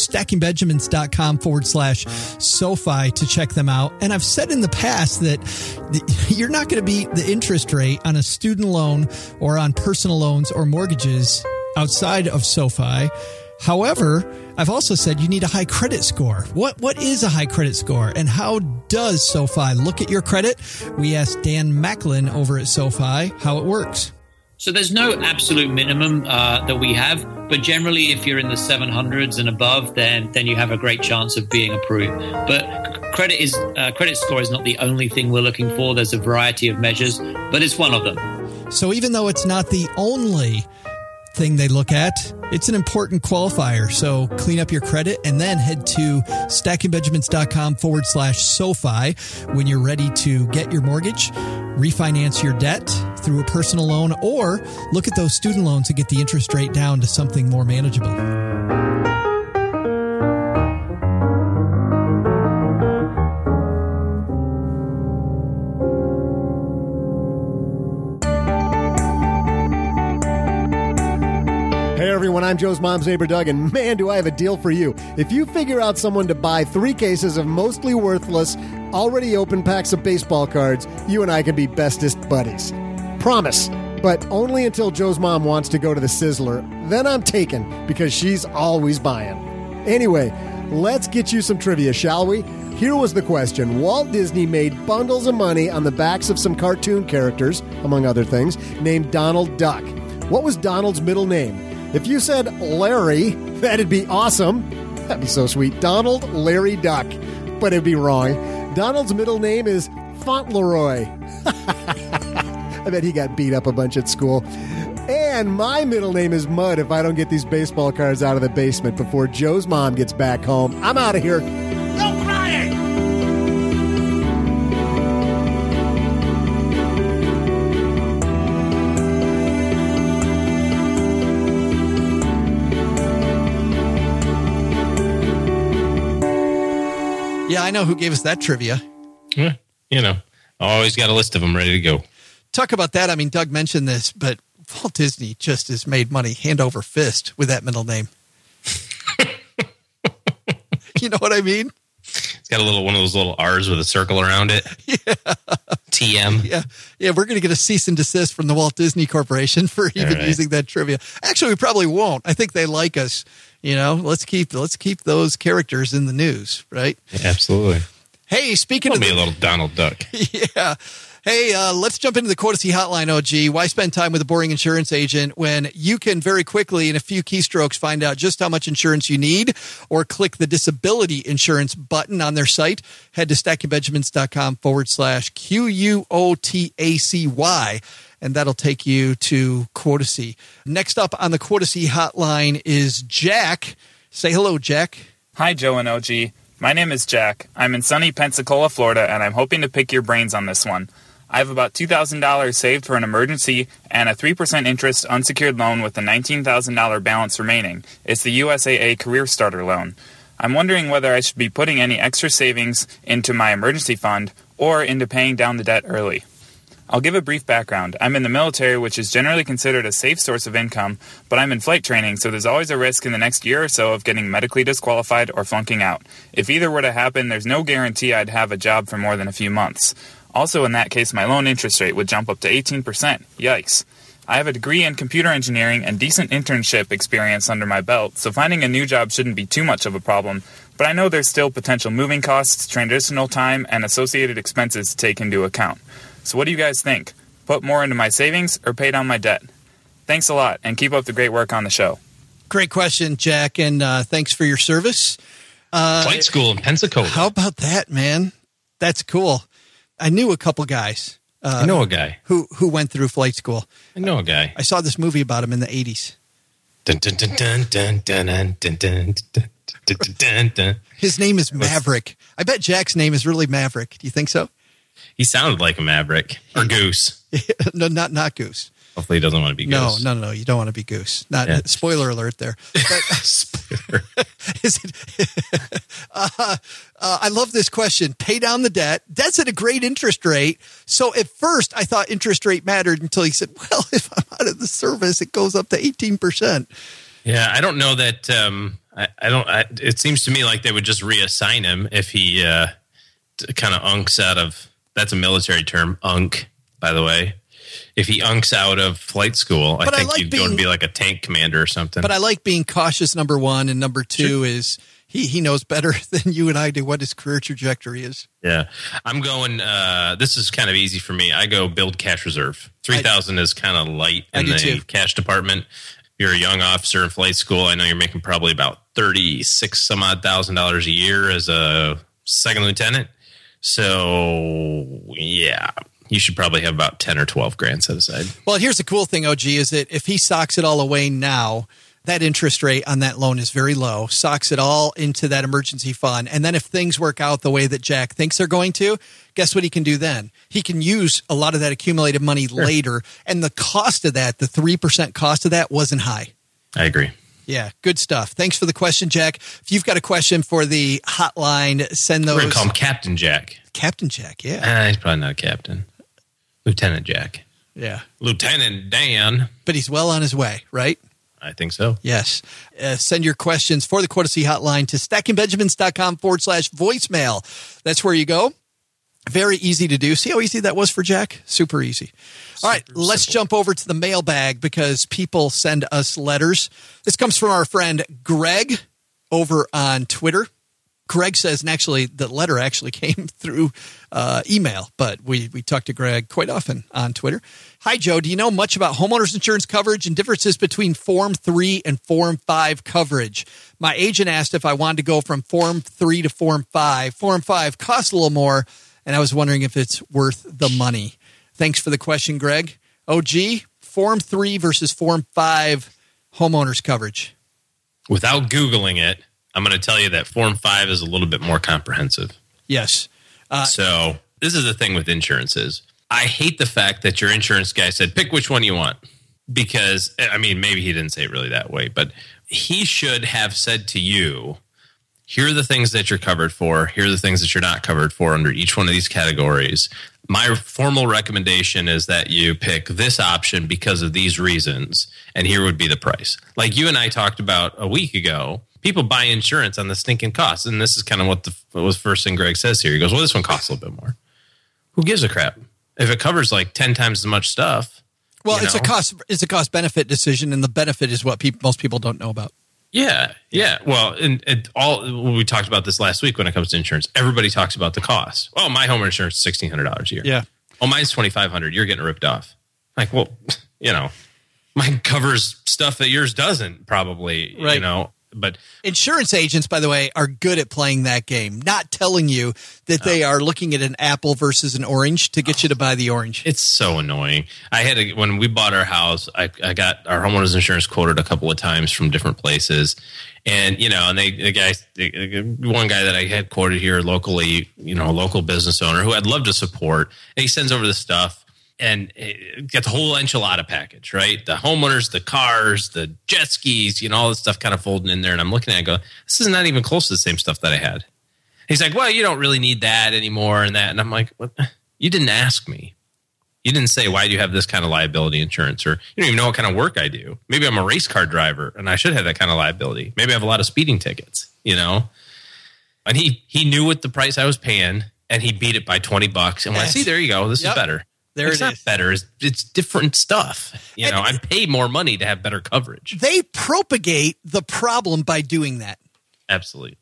stackingbenjamins.com/SoFi to check them out. And I've said in the past that you're not going to beat the interest rate on a student loan or on personal loans or mortgages outside of SoFi. However, I've also said you need a high credit score. What is a high credit score, and how does SoFi look at your credit? We asked Dan Macklin over at SoFi how it works. So there's no absolute minimum that we have, but generally if you're in the 700s and above, then you have a great chance of being approved. But credit score is not the only thing we're looking for. There's a variety of measures, but it's one of them. So even though it's not the only thing they look at, it's an important qualifier. So clean up your credit and then head to stackingbenjamins.com/SoFi when you're ready to get your mortgage, refinance your debt through a personal loan, or look at those student loans to get the interest rate down to something more manageable. Hey everyone, I'm Joe's mom's neighbor Doug, and man, do I have a deal for you. If you figure out someone to buy 3 cases of mostly worthless, already open packs of baseball cards, you and I can be bestest buddies. Promise. But only until Joe's mom wants to go to the Sizzler. Then I'm taken, because she's always buying. Anyway, let's get you some trivia, shall we? Here was the question. Walt Disney made bundles of money on the backs of some cartoon characters, among other things, named Donald Duck. What was Donald's middle name? If you said Larry, that'd be awesome. That'd be so sweet. Donald Larry Duck. But it'd be wrong. Donald's middle name is Fauntleroy. I bet he got beat up a bunch at school. And my middle name is Mud if I don't get these baseball cards out of the basement before Joe's mom gets back home. I'm out of here. No crying! Yeah, I know who gave us that trivia. Yeah, always got a list of them ready to go. Talk about that. I mean, Doug mentioned this, but Walt Disney just has made money hand over fist with that middle name. You know what I mean? It's got one of those little R's with a circle around it. Yeah. TM. Yeah, we're going to get a cease and desist from the Walt Disney Corporation for even using that trivia. Actually, we probably won't. I think they like us. Let's keep those characters in the news, right? Yeah, absolutely. Hey, speaking of a little Donald Duck. Yeah. Hey, let's jump into the Quotacy Hotline, OG. Why spend time with a boring insurance agent when you can very quickly, in a few keystrokes, find out just how much insurance you need, or click the disability insurance button on their site. Head to stackingbenjamins.com/QUOTACY, and that'll take you to Quotacy. Next up on the Quotacy Hotline is Jack. Say hello, Jack. Hi, Joe and OG. My name is Jack. I'm in sunny Pensacola, Florida, and I'm hoping to pick your brains on this one. I have about $2,000 saved for an emergency and a 3% interest unsecured loan with a $19,000 balance remaining. It's the USAA Career Starter Loan. I'm wondering whether I should be putting any extra savings into my emergency fund or into paying down the debt early. I'll give a brief background. I'm in the military, which is generally considered a safe source of income, but I'm in flight training, so there's always a risk in the next year or so of getting medically disqualified or flunking out. If either were to happen, there's no guarantee I'd have a job for more than a few months. Also, in that case, my loan interest rate would jump up to 18%. Yikes. I have a degree in computer engineering and decent internship experience under my belt, so finding a new job shouldn't be too much of a problem, but I know there's still potential moving costs, transitional time, and associated expenses to take into account. So what do you guys think? Put more into my savings or pay down my debt? Thanks a lot, and keep up the great work on the show. Great question, Jack, and thanks for your service. Flight school in Pensacola. How about that, man? That's cool. I knew a couple guys. I know a guy. Who went through flight school. I know a guy. I saw this movie about him in the 80s. Dun, dun, dun, dun, dun, dun, dun, dun, dun, dun, dun, dun. His name is Maverick. I bet Jack's name is really Maverick. Do you think so? He sounded like a Maverick. Or Goose. No, not Goose. Hopefully he doesn't want to be Goose. No. You don't want to be Goose. Spoiler alert there. Spoiler. I love this question. Pay down the debt. That's at a great interest rate. So at first I thought interest rate mattered until he said, well, if I'm out of the service, it goes up to 18%. Yeah, I don't know that. It seems to me like they would just reassign him if he kind of unks out of. That's a military term, unk, by the way. if he unks out of flight school, But I I think like you'd go and be like a tank commander or something. But I like being cautious, number one. And number two is he knows better than you and I do what his career trajectory is. Yeah. I'm going, this is kind of easy for me. I go build cash reserve. 3,000 is kind of light in the cash department. You're a young officer in flight school. I know you're making probably about $36,000 a year as a second lieutenant. So, yeah, you should probably have about 10 or 12 grand set aside. Well, here's the cool thing, OG, is that if he socks it all away now, that interest rate on that loan is very low, socks it all into that emergency fund. And then if things work out the way that Jack thinks they're going to, guess what he can do then? He can use a lot of that accumulated money later. And the cost of that, the 3% cost of that wasn't high. I agree. Yeah, good stuff. Thanks for the question, Jack. If you've got a question for the hotline, send those. We're going to call him Captain Jack. Captain Jack, yeah. He's probably not a captain. Lieutenant Jack. Yeah. Lieutenant Dan. But he's well on his way, right? I think so. Yes. Send your questions for the Quotacy hotline to stackingbenjamins.com/voicemail. That's where you go. Very easy to do. See how easy that was for Jack? Super easy. All right, let's jump over to the mailbag because people send us letters. This comes from our friend Greg over on Twitter. Greg says, and actually the letter actually came through email, but we talk to Greg quite often on Twitter. Hi, Joe. Do you know much about homeowners insurance coverage and differences between Form 3 and Form 5 coverage? My agent asked if I wanted to go from Form 3 to Form 5. Form 5 costs a little more, and I was wondering if it's worth the money. Thanks for the question, Greg. OG, Form 3 versus Form 5 homeowners coverage. Without Googling it, I'm going to tell you that Form 5 is a little bit more comprehensive. Yes. So this is the thing with insurances. I hate the fact that your insurance guy said, pick which one you want. Because, I mean, maybe he didn't say it really that way, but he should have said to you, here are the things that you're covered for. Here are the things that you're not covered for under each one of these categories. My formal recommendation is that you pick this option because of these reasons, and here would be the price. Like you and I talked about a week ago, people buy insurance on the stinking cost, and this is kind of what was first thing Greg says here. He goes, well, this one costs a little bit more. Who gives a crap? If it covers like 10 times as much stuff. Well, it's a cost benefit decision, and the benefit is what most people don't know about. Yeah. Well, and we talked about this last week when it comes to insurance. Everybody talks about the cost. Oh, my home insurance is $1,600 a year. Yeah. Oh, mine's $2,500. You're getting ripped off. Like, well, mine covers stuff that yours doesn't probably, right. But insurance agents, by the way, are good at playing that game, not telling you that they are looking at an apple versus an orange to get you to buy the orange. It's so annoying. When we bought our house, I got our homeowners insurance quoted a couple of times from different places. And, one guy that I had quoted here locally, a local business owner who I'd love to support, and he sends over the stuff. And get the whole enchilada package, right? The homeowners, the cars, the jet skis, all this stuff kind of folding in there. And I'm looking at it and go, this is not even close to the same stuff that I had. He's like, well, you don't really need that anymore and that. And I'm like, what? You didn't ask me. You didn't say, why do you have this kind of liability insurance? Or you don't even know what kind of work I do. Maybe I'm a race car driver and I should have that kind of liability. Maybe I have a lot of speeding tickets, And he knew what the price I was paying and he beat it by $20. And when I see, there you go, this is better. It's not better. It's different stuff. I pay more money to have better coverage. They propagate the problem by doing that. Absolutely.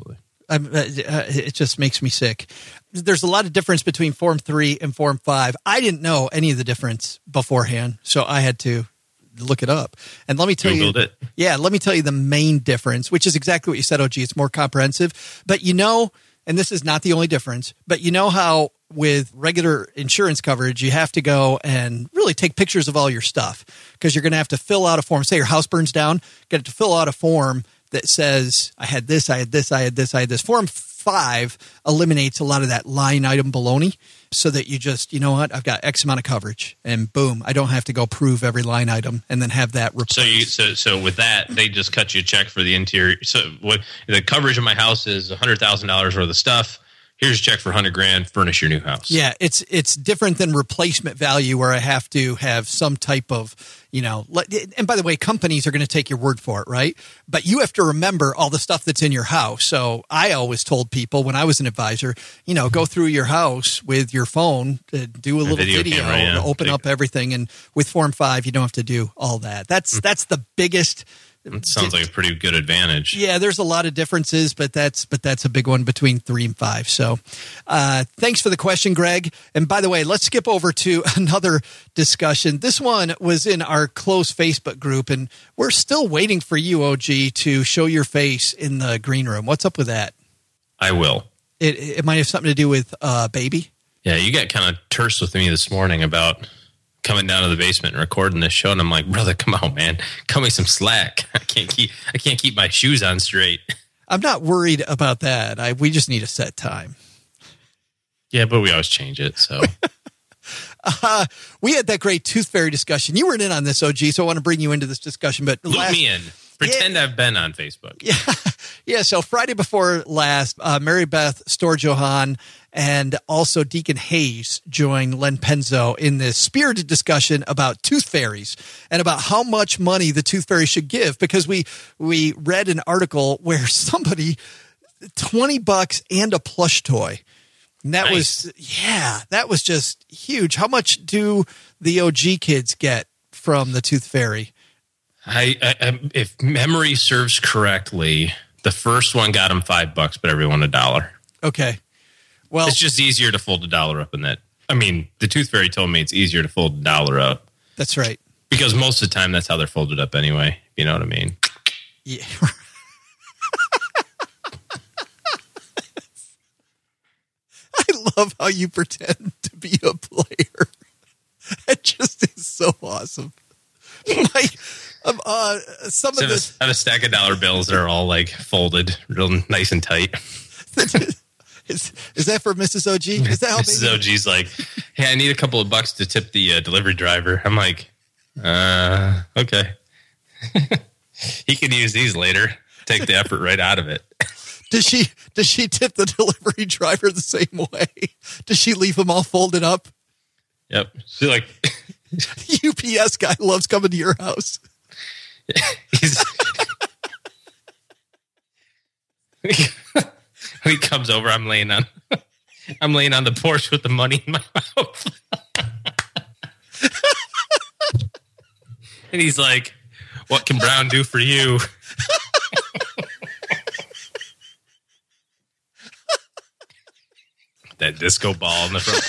It just makes me sick. There's a lot of difference between Form 3 and Form 5. I didn't know any of the difference beforehand, so I had to look it up. And let me tell you, let me tell you the main difference, which is exactly what you said, OG. It's more comprehensive. But and this is not the only difference, but how with regular insurance coverage, you have to go and really take pictures of all your stuff because you're going to have to fill out a form. Say your house burns down, get to fill out a form that says, I had this, I had this, I had this, I had this. Form 5 eliminates a lot of that line item baloney so that you just, I've got X amount of coverage and boom, I don't have to go prove every line item and then have that replaced. So with that, they just cut you a check for the interior. So what the coverage of my house is $100,000 worth of stuff. Here's a check for $100,000, furnish your new house. Yeah, it's different than replacement value where I have to have some type of, and by the way, companies are going to take your word for it, right? But you have to remember all the stuff that's in your house. So I always told people when I was an advisor, go through your house with your phone, do a little video camera, open up everything. And with Form 5, you don't have to do all that. That's the biggest. It sounds like a pretty good advantage. Yeah, there's a lot of differences, but that's a big one between 3 and 5. So thanks for the question, Greg. And by the way, let's skip over to another discussion. This one was in our close Facebook group, and we're still waiting for you, OG, to show your face in the green room. What's up with that? I will. It might have something to do with baby? Yeah, you got kind of terse with me this morning about coming down to the basement and recording this show, and I'm like, brother, come on, man, cut me some slack. I can't keep my shoes on straight. I'm not worried about that. We just need a set time. Yeah, but we always change it. So we had that great Tooth Fairy discussion. You weren't in on this, OG, so I want to bring you into this discussion. But loop me in. Pretend I've been on Facebook. Yeah. So Friday before last, Mary Beth Storjohan and also Deacon Hayes joined Len Penzo in this spirited discussion about tooth fairies and about how much money the tooth fairy should give, because we read an article where somebody $20 and a plush toy. And that was just huge. How much do the OG kids get from the tooth fairy? I if memory serves correctly, the first one got him $5, but everyone $1. Okay. Well, it's just easier to fold $1 up in that. I mean, the tooth fairy told me it's easier to fold $1 up. That's right. Because most of the time, that's how they're folded up anyway. You know what I mean? Yeah. I love how you pretend to be a player. It just is so awesome. Like, some of this, I have a stack of dollar bills that are all like folded, real nice and tight. Is that for Mrs. OG? Is that how Mrs. OG's like, hey, I need a couple of bucks to tip the delivery driver. I'm like, okay. He can use these later. Take the effort right out of it. Does she tip the delivery driver the same way? Does she leave them all folded up? Yep. She like UPS guy loves coming to your house. When he comes over, I'm laying on the porch with the money in my mouth. And he's like, what can Brown do for you? That disco ball in the front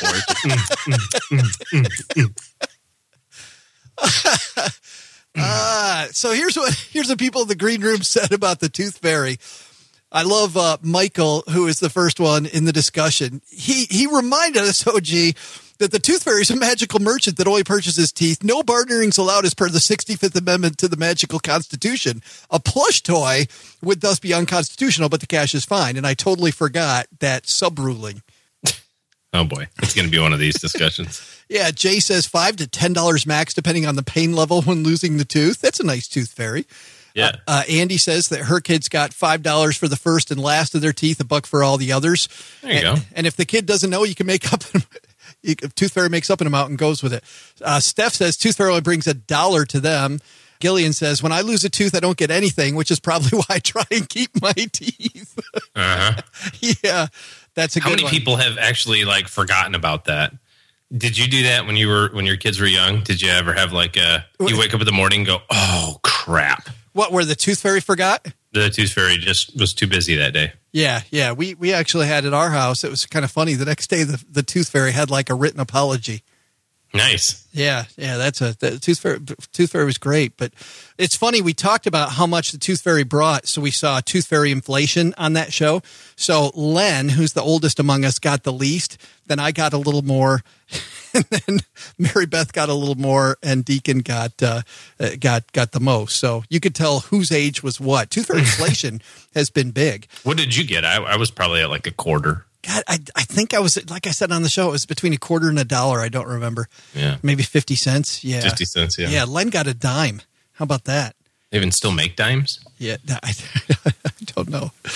porch. So here's what people in the green room said about the tooth fairy. I love Michael, who is the first one in the discussion. He reminded us, OG, that the tooth fairy is a magical merchant that only purchases teeth. No bartering's allowed as per the 65th Amendment to the Magical Constitution. A plush toy would thus be unconstitutional, but the cash is fine. And I totally forgot that sub-ruling. Oh, boy. It's going to be one of these discussions. Yeah, Jay says $5 to $10 max, depending on the pain level when losing the tooth. That's a nice tooth fairy. Yeah. Andy says that her kids got $5 for the first and last of their teeth, $1 for all the others. There you go. And if the kid doesn't know, you can make up. Tooth fairy makes up an amount and goes with it. Steph says tooth fairy only brings $1 to them. Gillian says, when I lose a tooth, I don't get anything, which is probably why I try and keep my teeth. Yeah, that's a good one. How many people have actually like forgotten about that? Did you do that when your kids were young? Did you ever have like you wake up in the morning and go, oh crap? What, where the tooth fairy forgot? The tooth fairy just was too busy that day. Yeah. We actually had at our house. It was kind of funny. The next day, the tooth fairy had like a written apology. Nice. Yeah. The tooth fairy was great. But it's funny. We talked about how much the tooth fairy brought. So we saw tooth fairy inflation on that show. So Len, who's the oldest among us, got the least. Then I got a little more. And then Mary Beth got a little more, and Deacon got the most. So you could tell whose age was what. Tooth fairy inflation has been big. What did you get? I was probably at like a quarter. God, I think I was, like I said on the show, it was between $0.25 and $1. I don't remember. Yeah, maybe 50 cents. Yeah, 50 cents. Yeah, yeah. Len got a dime. How about that? They even still make dimes? Yeah, I don't know.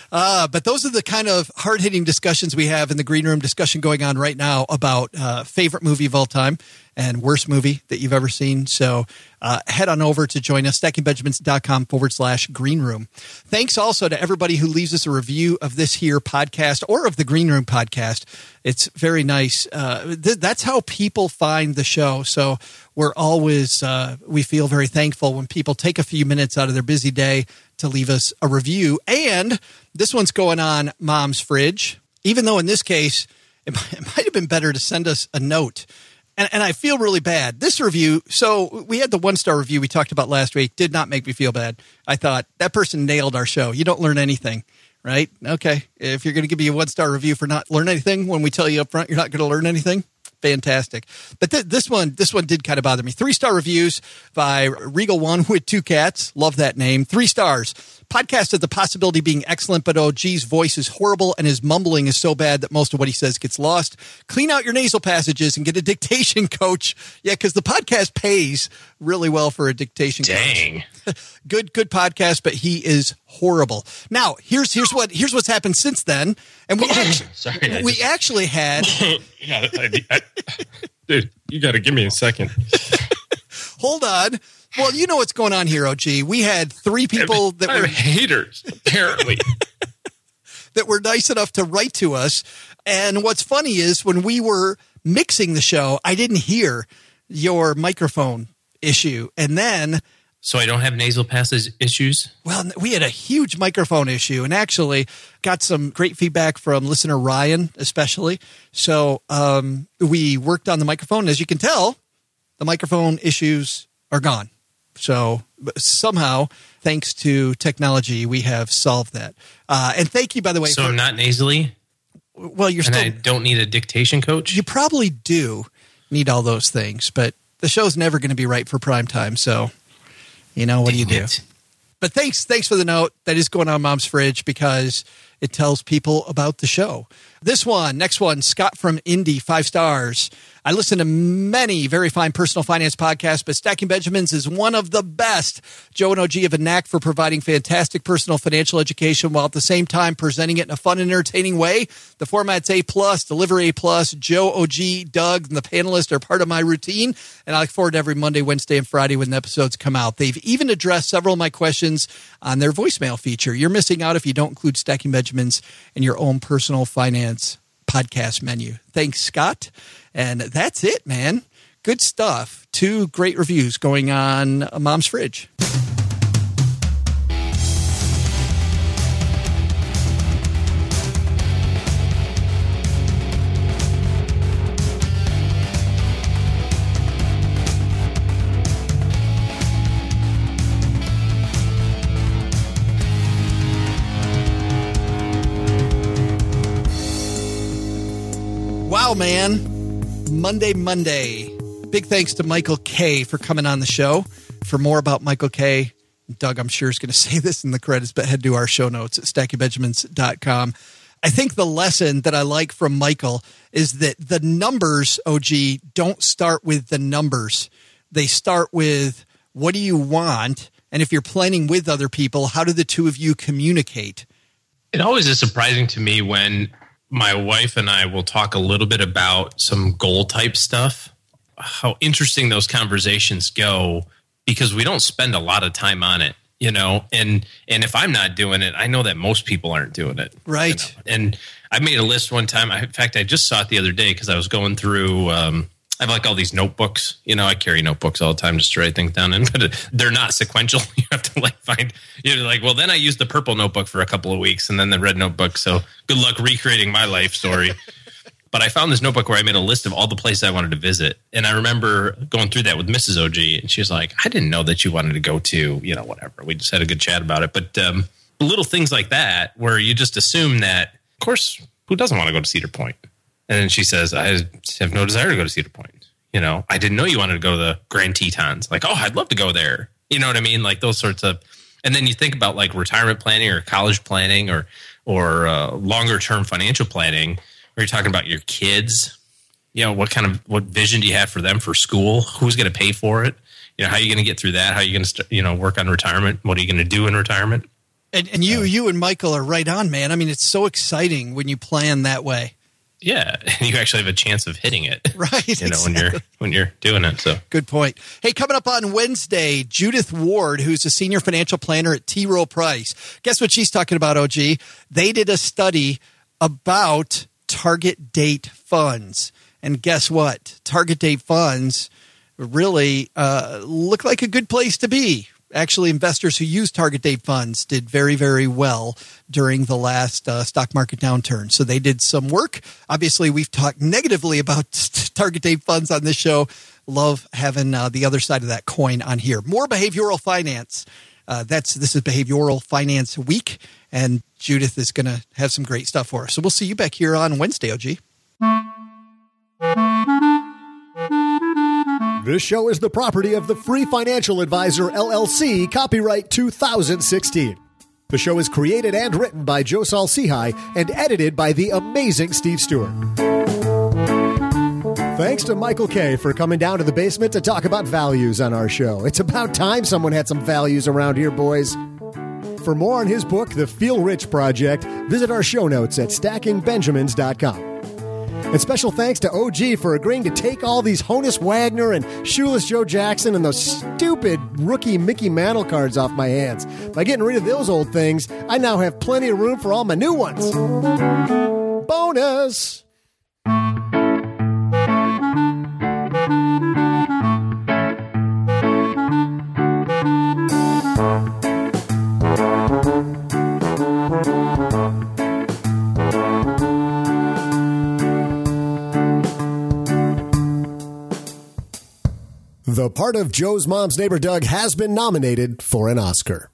But those are the kind of hard-hitting discussions we have in the green room, discussion going on right now about favorite movie of all time and worst movie that you've ever seen. So head on over to join us, stackingbenjamins.com/green room. Thanks also to everybody who leaves us a review of this here podcast or of the Green Room podcast. It's very nice. That's how people find the show. So we're always, we feel very thankful when people take a few minutes out of their busy day to leave us a review. And this one's going on Mom's Fridge, even though in this case, it might have been better to send us a note. And I feel really bad. This review, so we had the 1-star review we talked about last week, did not make me feel bad. I thought that person nailed our show. You don't learn anything, right? Okay. If you're going to give me a 1-star review for not learning anything when we tell you up front you're not going to learn anything, fantastic. But this one did kind of bother me. 3-star reviews by Regal One with 2 cats. Love that name. 3 stars. Podcast has the possibility of being excellent, but OG's voice is horrible and his mumbling is so bad that most of what he says gets lost. Clean out your nasal passages and get a dictation coach. Yeah, because the podcast pays really well for a dictation coach. Dang. Good podcast, but he is horrible. Now, here's what's happened since then. And we actually had dude, you got to give me a second. Hold on. Well, you know what's going on here, OG. We had 3 people that were haters, apparently, that were nice enough to write to us. And what's funny is when we were mixing the show, I didn't hear your microphone issue. And then... So I don't have nasal passage issues? Well, we had a huge microphone issue and actually got some great feedback from listener Ryan, especially. So we worked on the microphone. As you can tell, the microphone issues are gone. So somehow, thanks to technology, we have solved that. And thank you, by the way. So I'm not nasally? Well, you're and still... I don't need a dictation coach? You probably do need all those things, but the show's never going to be right for prime time, so... You know, what do you do? But thanks for the note. That is going on Mom's Fridge because it tells people about the show. Next one, Scott from Indy, 5 stars. I listen to many very fine personal finance podcasts, but Stacking Benjamins is one of the best. Joe and OG have a knack for providing fantastic personal financial education while at the same time presenting it in a fun and entertaining way. The format's A+, deliver A+. Joe, OG, Doug, and the panelists are part of my routine, and I look forward to every Monday, Wednesday, and Friday when the episodes come out. They've even addressed several of my questions on their voicemail feature. You're missing out if you don't include Stacking Benjamins in your own personal finance podcast menu. Thanks, Scott. And that's it, man. Good stuff. 2 great reviews going on Mom's Fridge. Wow, man. Monday. Big thanks to Michael K. for coming on the show. For more about Michael K., Doug, I'm sure, is going to say this in the credits, but head to our show notes at stackingbenjamins.com. I think the lesson that I like from Michael is that the numbers, OG, don't start with the numbers. They start with what do you want? And if you're planning with other people, how do the 2 of you communicate? It always is surprising to me when my wife and I will talk a little bit about some goal type stuff, how interesting those conversations go, because we don't spend a lot of time on it, you know, and if I'm not doing it, I know that most people aren't doing it. Right. You know? And I made a list one time. In fact, I just saw it the other day because I was going through, I have like all these notebooks, you know, I carry notebooks all the time just to write things down in, but they're not sequential. You have to like find, you're like, well, then I used the purple notebook for a couple of weeks and then the red notebook. So good luck recreating my life story. But I found this notebook where I made a list of all the places I wanted to visit. And I remember going through that with Mrs. OG and she was like, I didn't know that you wanted to go to, you know, whatever. We just had a good chat about it. But little things like that where you just assume that, of course, who doesn't want to go to Cedar Point? And then she says, I have no desire to go to Cedar Point. You know, I didn't know you wanted to go to the Grand Tetons. Like, oh, I'd love to go there. You know what I mean? Like those sorts of, and then you think about like retirement planning or college planning or longer term financial planning, where you're talking about your kids. You know, what vision do you have for them for school? Who's going to pay for it? You know, how are you going to get through that? How are you going to work on retirement? What are you going to do in retirement? And you and Michael are right on, man. I mean, it's so exciting when you plan that way. Yeah, you actually have a chance of hitting it, right? Exactly. when you're doing it. So good point. Hey, coming up on Wednesday, Judith Ward, who's a senior financial planner at T. Rowe Price. Guess what she's talking about? OG. They did a study about target date funds, and guess what? Target date funds really look like a good place to be. Actually, investors who use target date funds did very, very well during the last stock market downturn. So they did some work. Obviously, we've talked negatively about target date funds on this show. Love having the other side of that coin on here. More behavioral finance. This is Behavioral Finance Week, and Judith is going to have some great stuff for us. So we'll see you back here on Wednesday, OG. This show is the property of the Free Financial Advisor, LLC, copyright 2016. The show is created and written by Joe Saul-Sehy and edited by the amazing Steve Stewart. Thanks to Michael K. for coming down to the basement to talk about values on our show. It's about time someone had some values around here, boys. For more on his book, The Feel Rich Project, visit our show notes at stackingbenjamins.com. And special thanks to OG for agreeing to take all these Honus Wagner and Shoeless Joe Jackson and those stupid rookie Mickey Mantle cards off my hands. By getting rid of those old things, I now have plenty of room for all my new ones. Bonus! The part of Joe's Mom's Neighbor Doug has been nominated for an Oscar.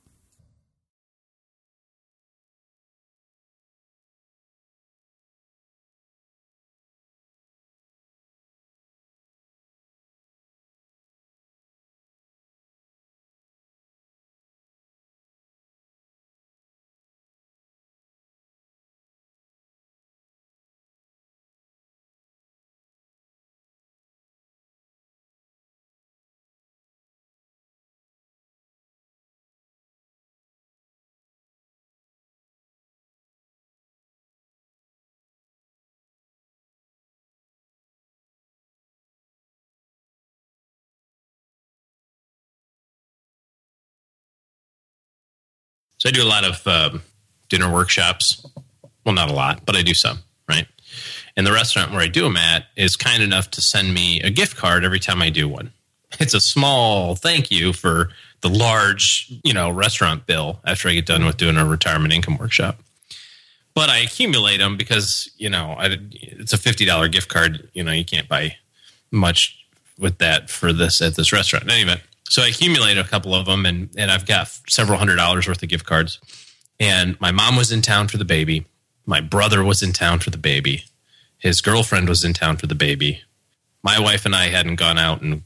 I do a lot of dinner workshops. Well, not a lot, but I do some, right? And the restaurant where I do them at is kind enough to send me a gift card every time I do one. It's a small thank you for the large, restaurant bill after I get done with doing a retirement income workshop. But I accumulate them because, it's a $50 gift card. You can't buy much with that at this restaurant. Anyway. So I accumulated a couple of them, and I've got several $100s worth of gift cards. And my mom was in town for the baby. My brother was in town for the baby. His girlfriend was in town for the baby. My wife and I hadn't gone out in,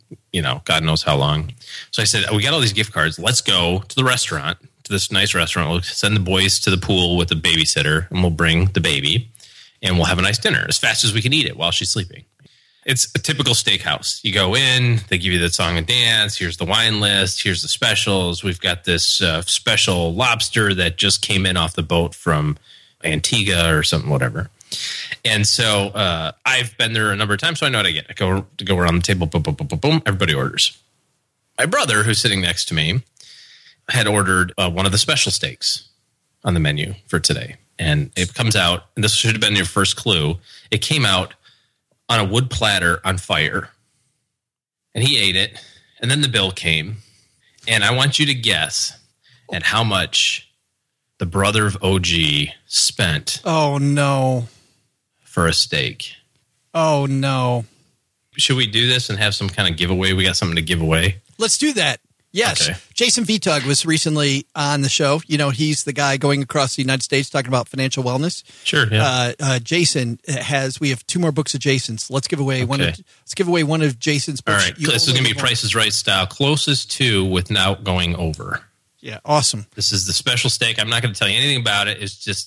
God knows how long. So I said, we got all these gift cards. Let's go to the restaurant, to this nice restaurant. We'll send the boys to the pool with a babysitter, and we'll bring the baby, and we'll have a nice dinner as fast as we can eat it while she's sleeping. It's a typical steakhouse. You go in, they give you the song and dance. Here's the wine list. Here's the specials. We've got this special lobster that just came in off the boat from Antigua or something, whatever. And so I've been there a number of times, so I know what I get. I go around the table, boom, boom, boom, boom, boom. Everybody orders. My brother, who's sitting next to me, had ordered one of the special steaks on the menu for today. And it comes out, and this should have been your first clue, it came out on a wood platter on fire. And he ate it. And then the bill came. And I want you to guess at how much the brother of OG spent. Oh, no. For a steak. Oh, no. Should we do this and have some kind of giveaway? We got something to give away. Let's do that. Yes. Okay. Jason Vitug was recently on the show. He's the guy going across the United States talking about financial wellness. Sure. Yeah. Jason we have 2 more books of Jason's. Let's give away one of Jason's books. All right. This is going to be Price is Right style, closest to without going over. Yeah. Awesome. This is the special steak. I'm not going to tell you anything about it. It's just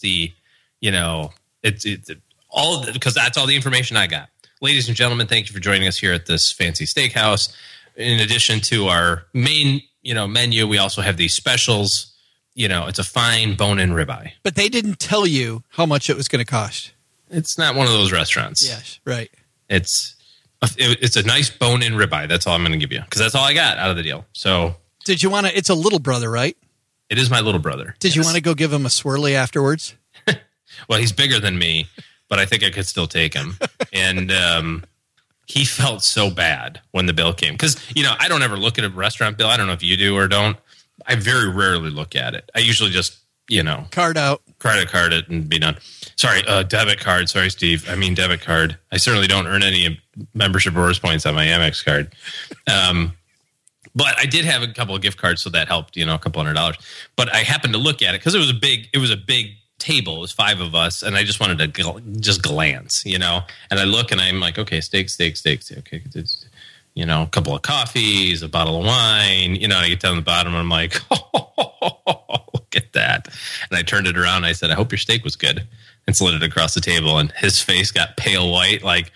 it's all because that's all the information I got. Ladies and gentlemen, thank you for joining us here at this fancy steakhouse. In addition to our main, menu, we also have these specials. it's a fine bone-in ribeye. But they didn't tell you how much it was going to cost. It's not one of those restaurants. Yes, right. It's a nice bone-in ribeye. That's all I'm going to give you because that's all I got out of the deal. So, did you want to? It's a little brother, right? It is my little brother. Did you want to go give him a swirly afterwards? Well, he's bigger than me, but I think I could still take him. And he felt so bad when the bill came because I don't ever look at a restaurant bill. I don't know if you do or don't. I very rarely look at it. I usually just card out, credit card it, and be done. Sorry, debit card. Sorry, Steve. I mean debit card. I certainly don't earn any membership rewards points on my Amex card. But I did have a couple of gift cards, so that helped, a couple $100. But I happened to look at it because it was a big table. It was 5 of us, and I just wanted to just glance, And I look, and I'm like, okay, steak. Okay, a couple of coffees, a bottle of wine. I get down to the bottom, and I'm like, look at that. And I turned it around, and I said, I hope your steak was good, and slid it across the table, and his face got pale white, like,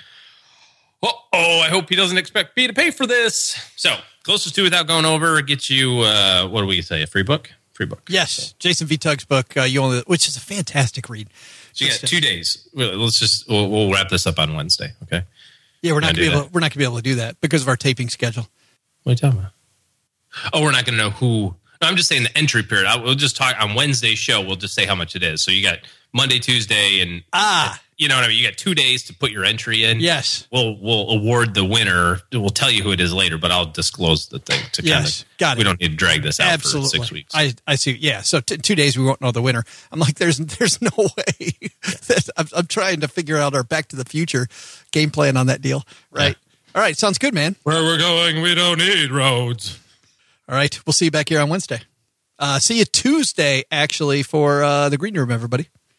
I hope he doesn't expect me to pay for this. So, closest to without going over, get you, what do we say, a free book? Free book. Yes, so. Jason V. Tugg's book, which is a fantastic read. So you got 2 days. We'll wrap this up on Wednesday, okay? Yeah, we're not going to be able to do that because of our taping schedule. What are you talking about? Oh, we're not going to know who. No, I'm just saying the entry period. We'll just talk on Wednesday's show. We'll just say how much it is. So you got Monday, Tuesday, and you know what I mean. You got 2 days to put your entry in. Yes, we'll award the winner. We'll tell you who it is later, but I'll disclose the thing. Got it. We don't need to drag this out Absolutely. for 6 weeks. I see. Yeah, so 2 days we won't know the winner. I'm like, there's no way. I'm trying to figure out our Back to the Future game plan on that deal. Right. Yeah. All right. Sounds good, man. Where we're going, we don't need roads. All right. We'll see you back here on Wednesday. See you Tuesday, actually, for the Green Room, everybody.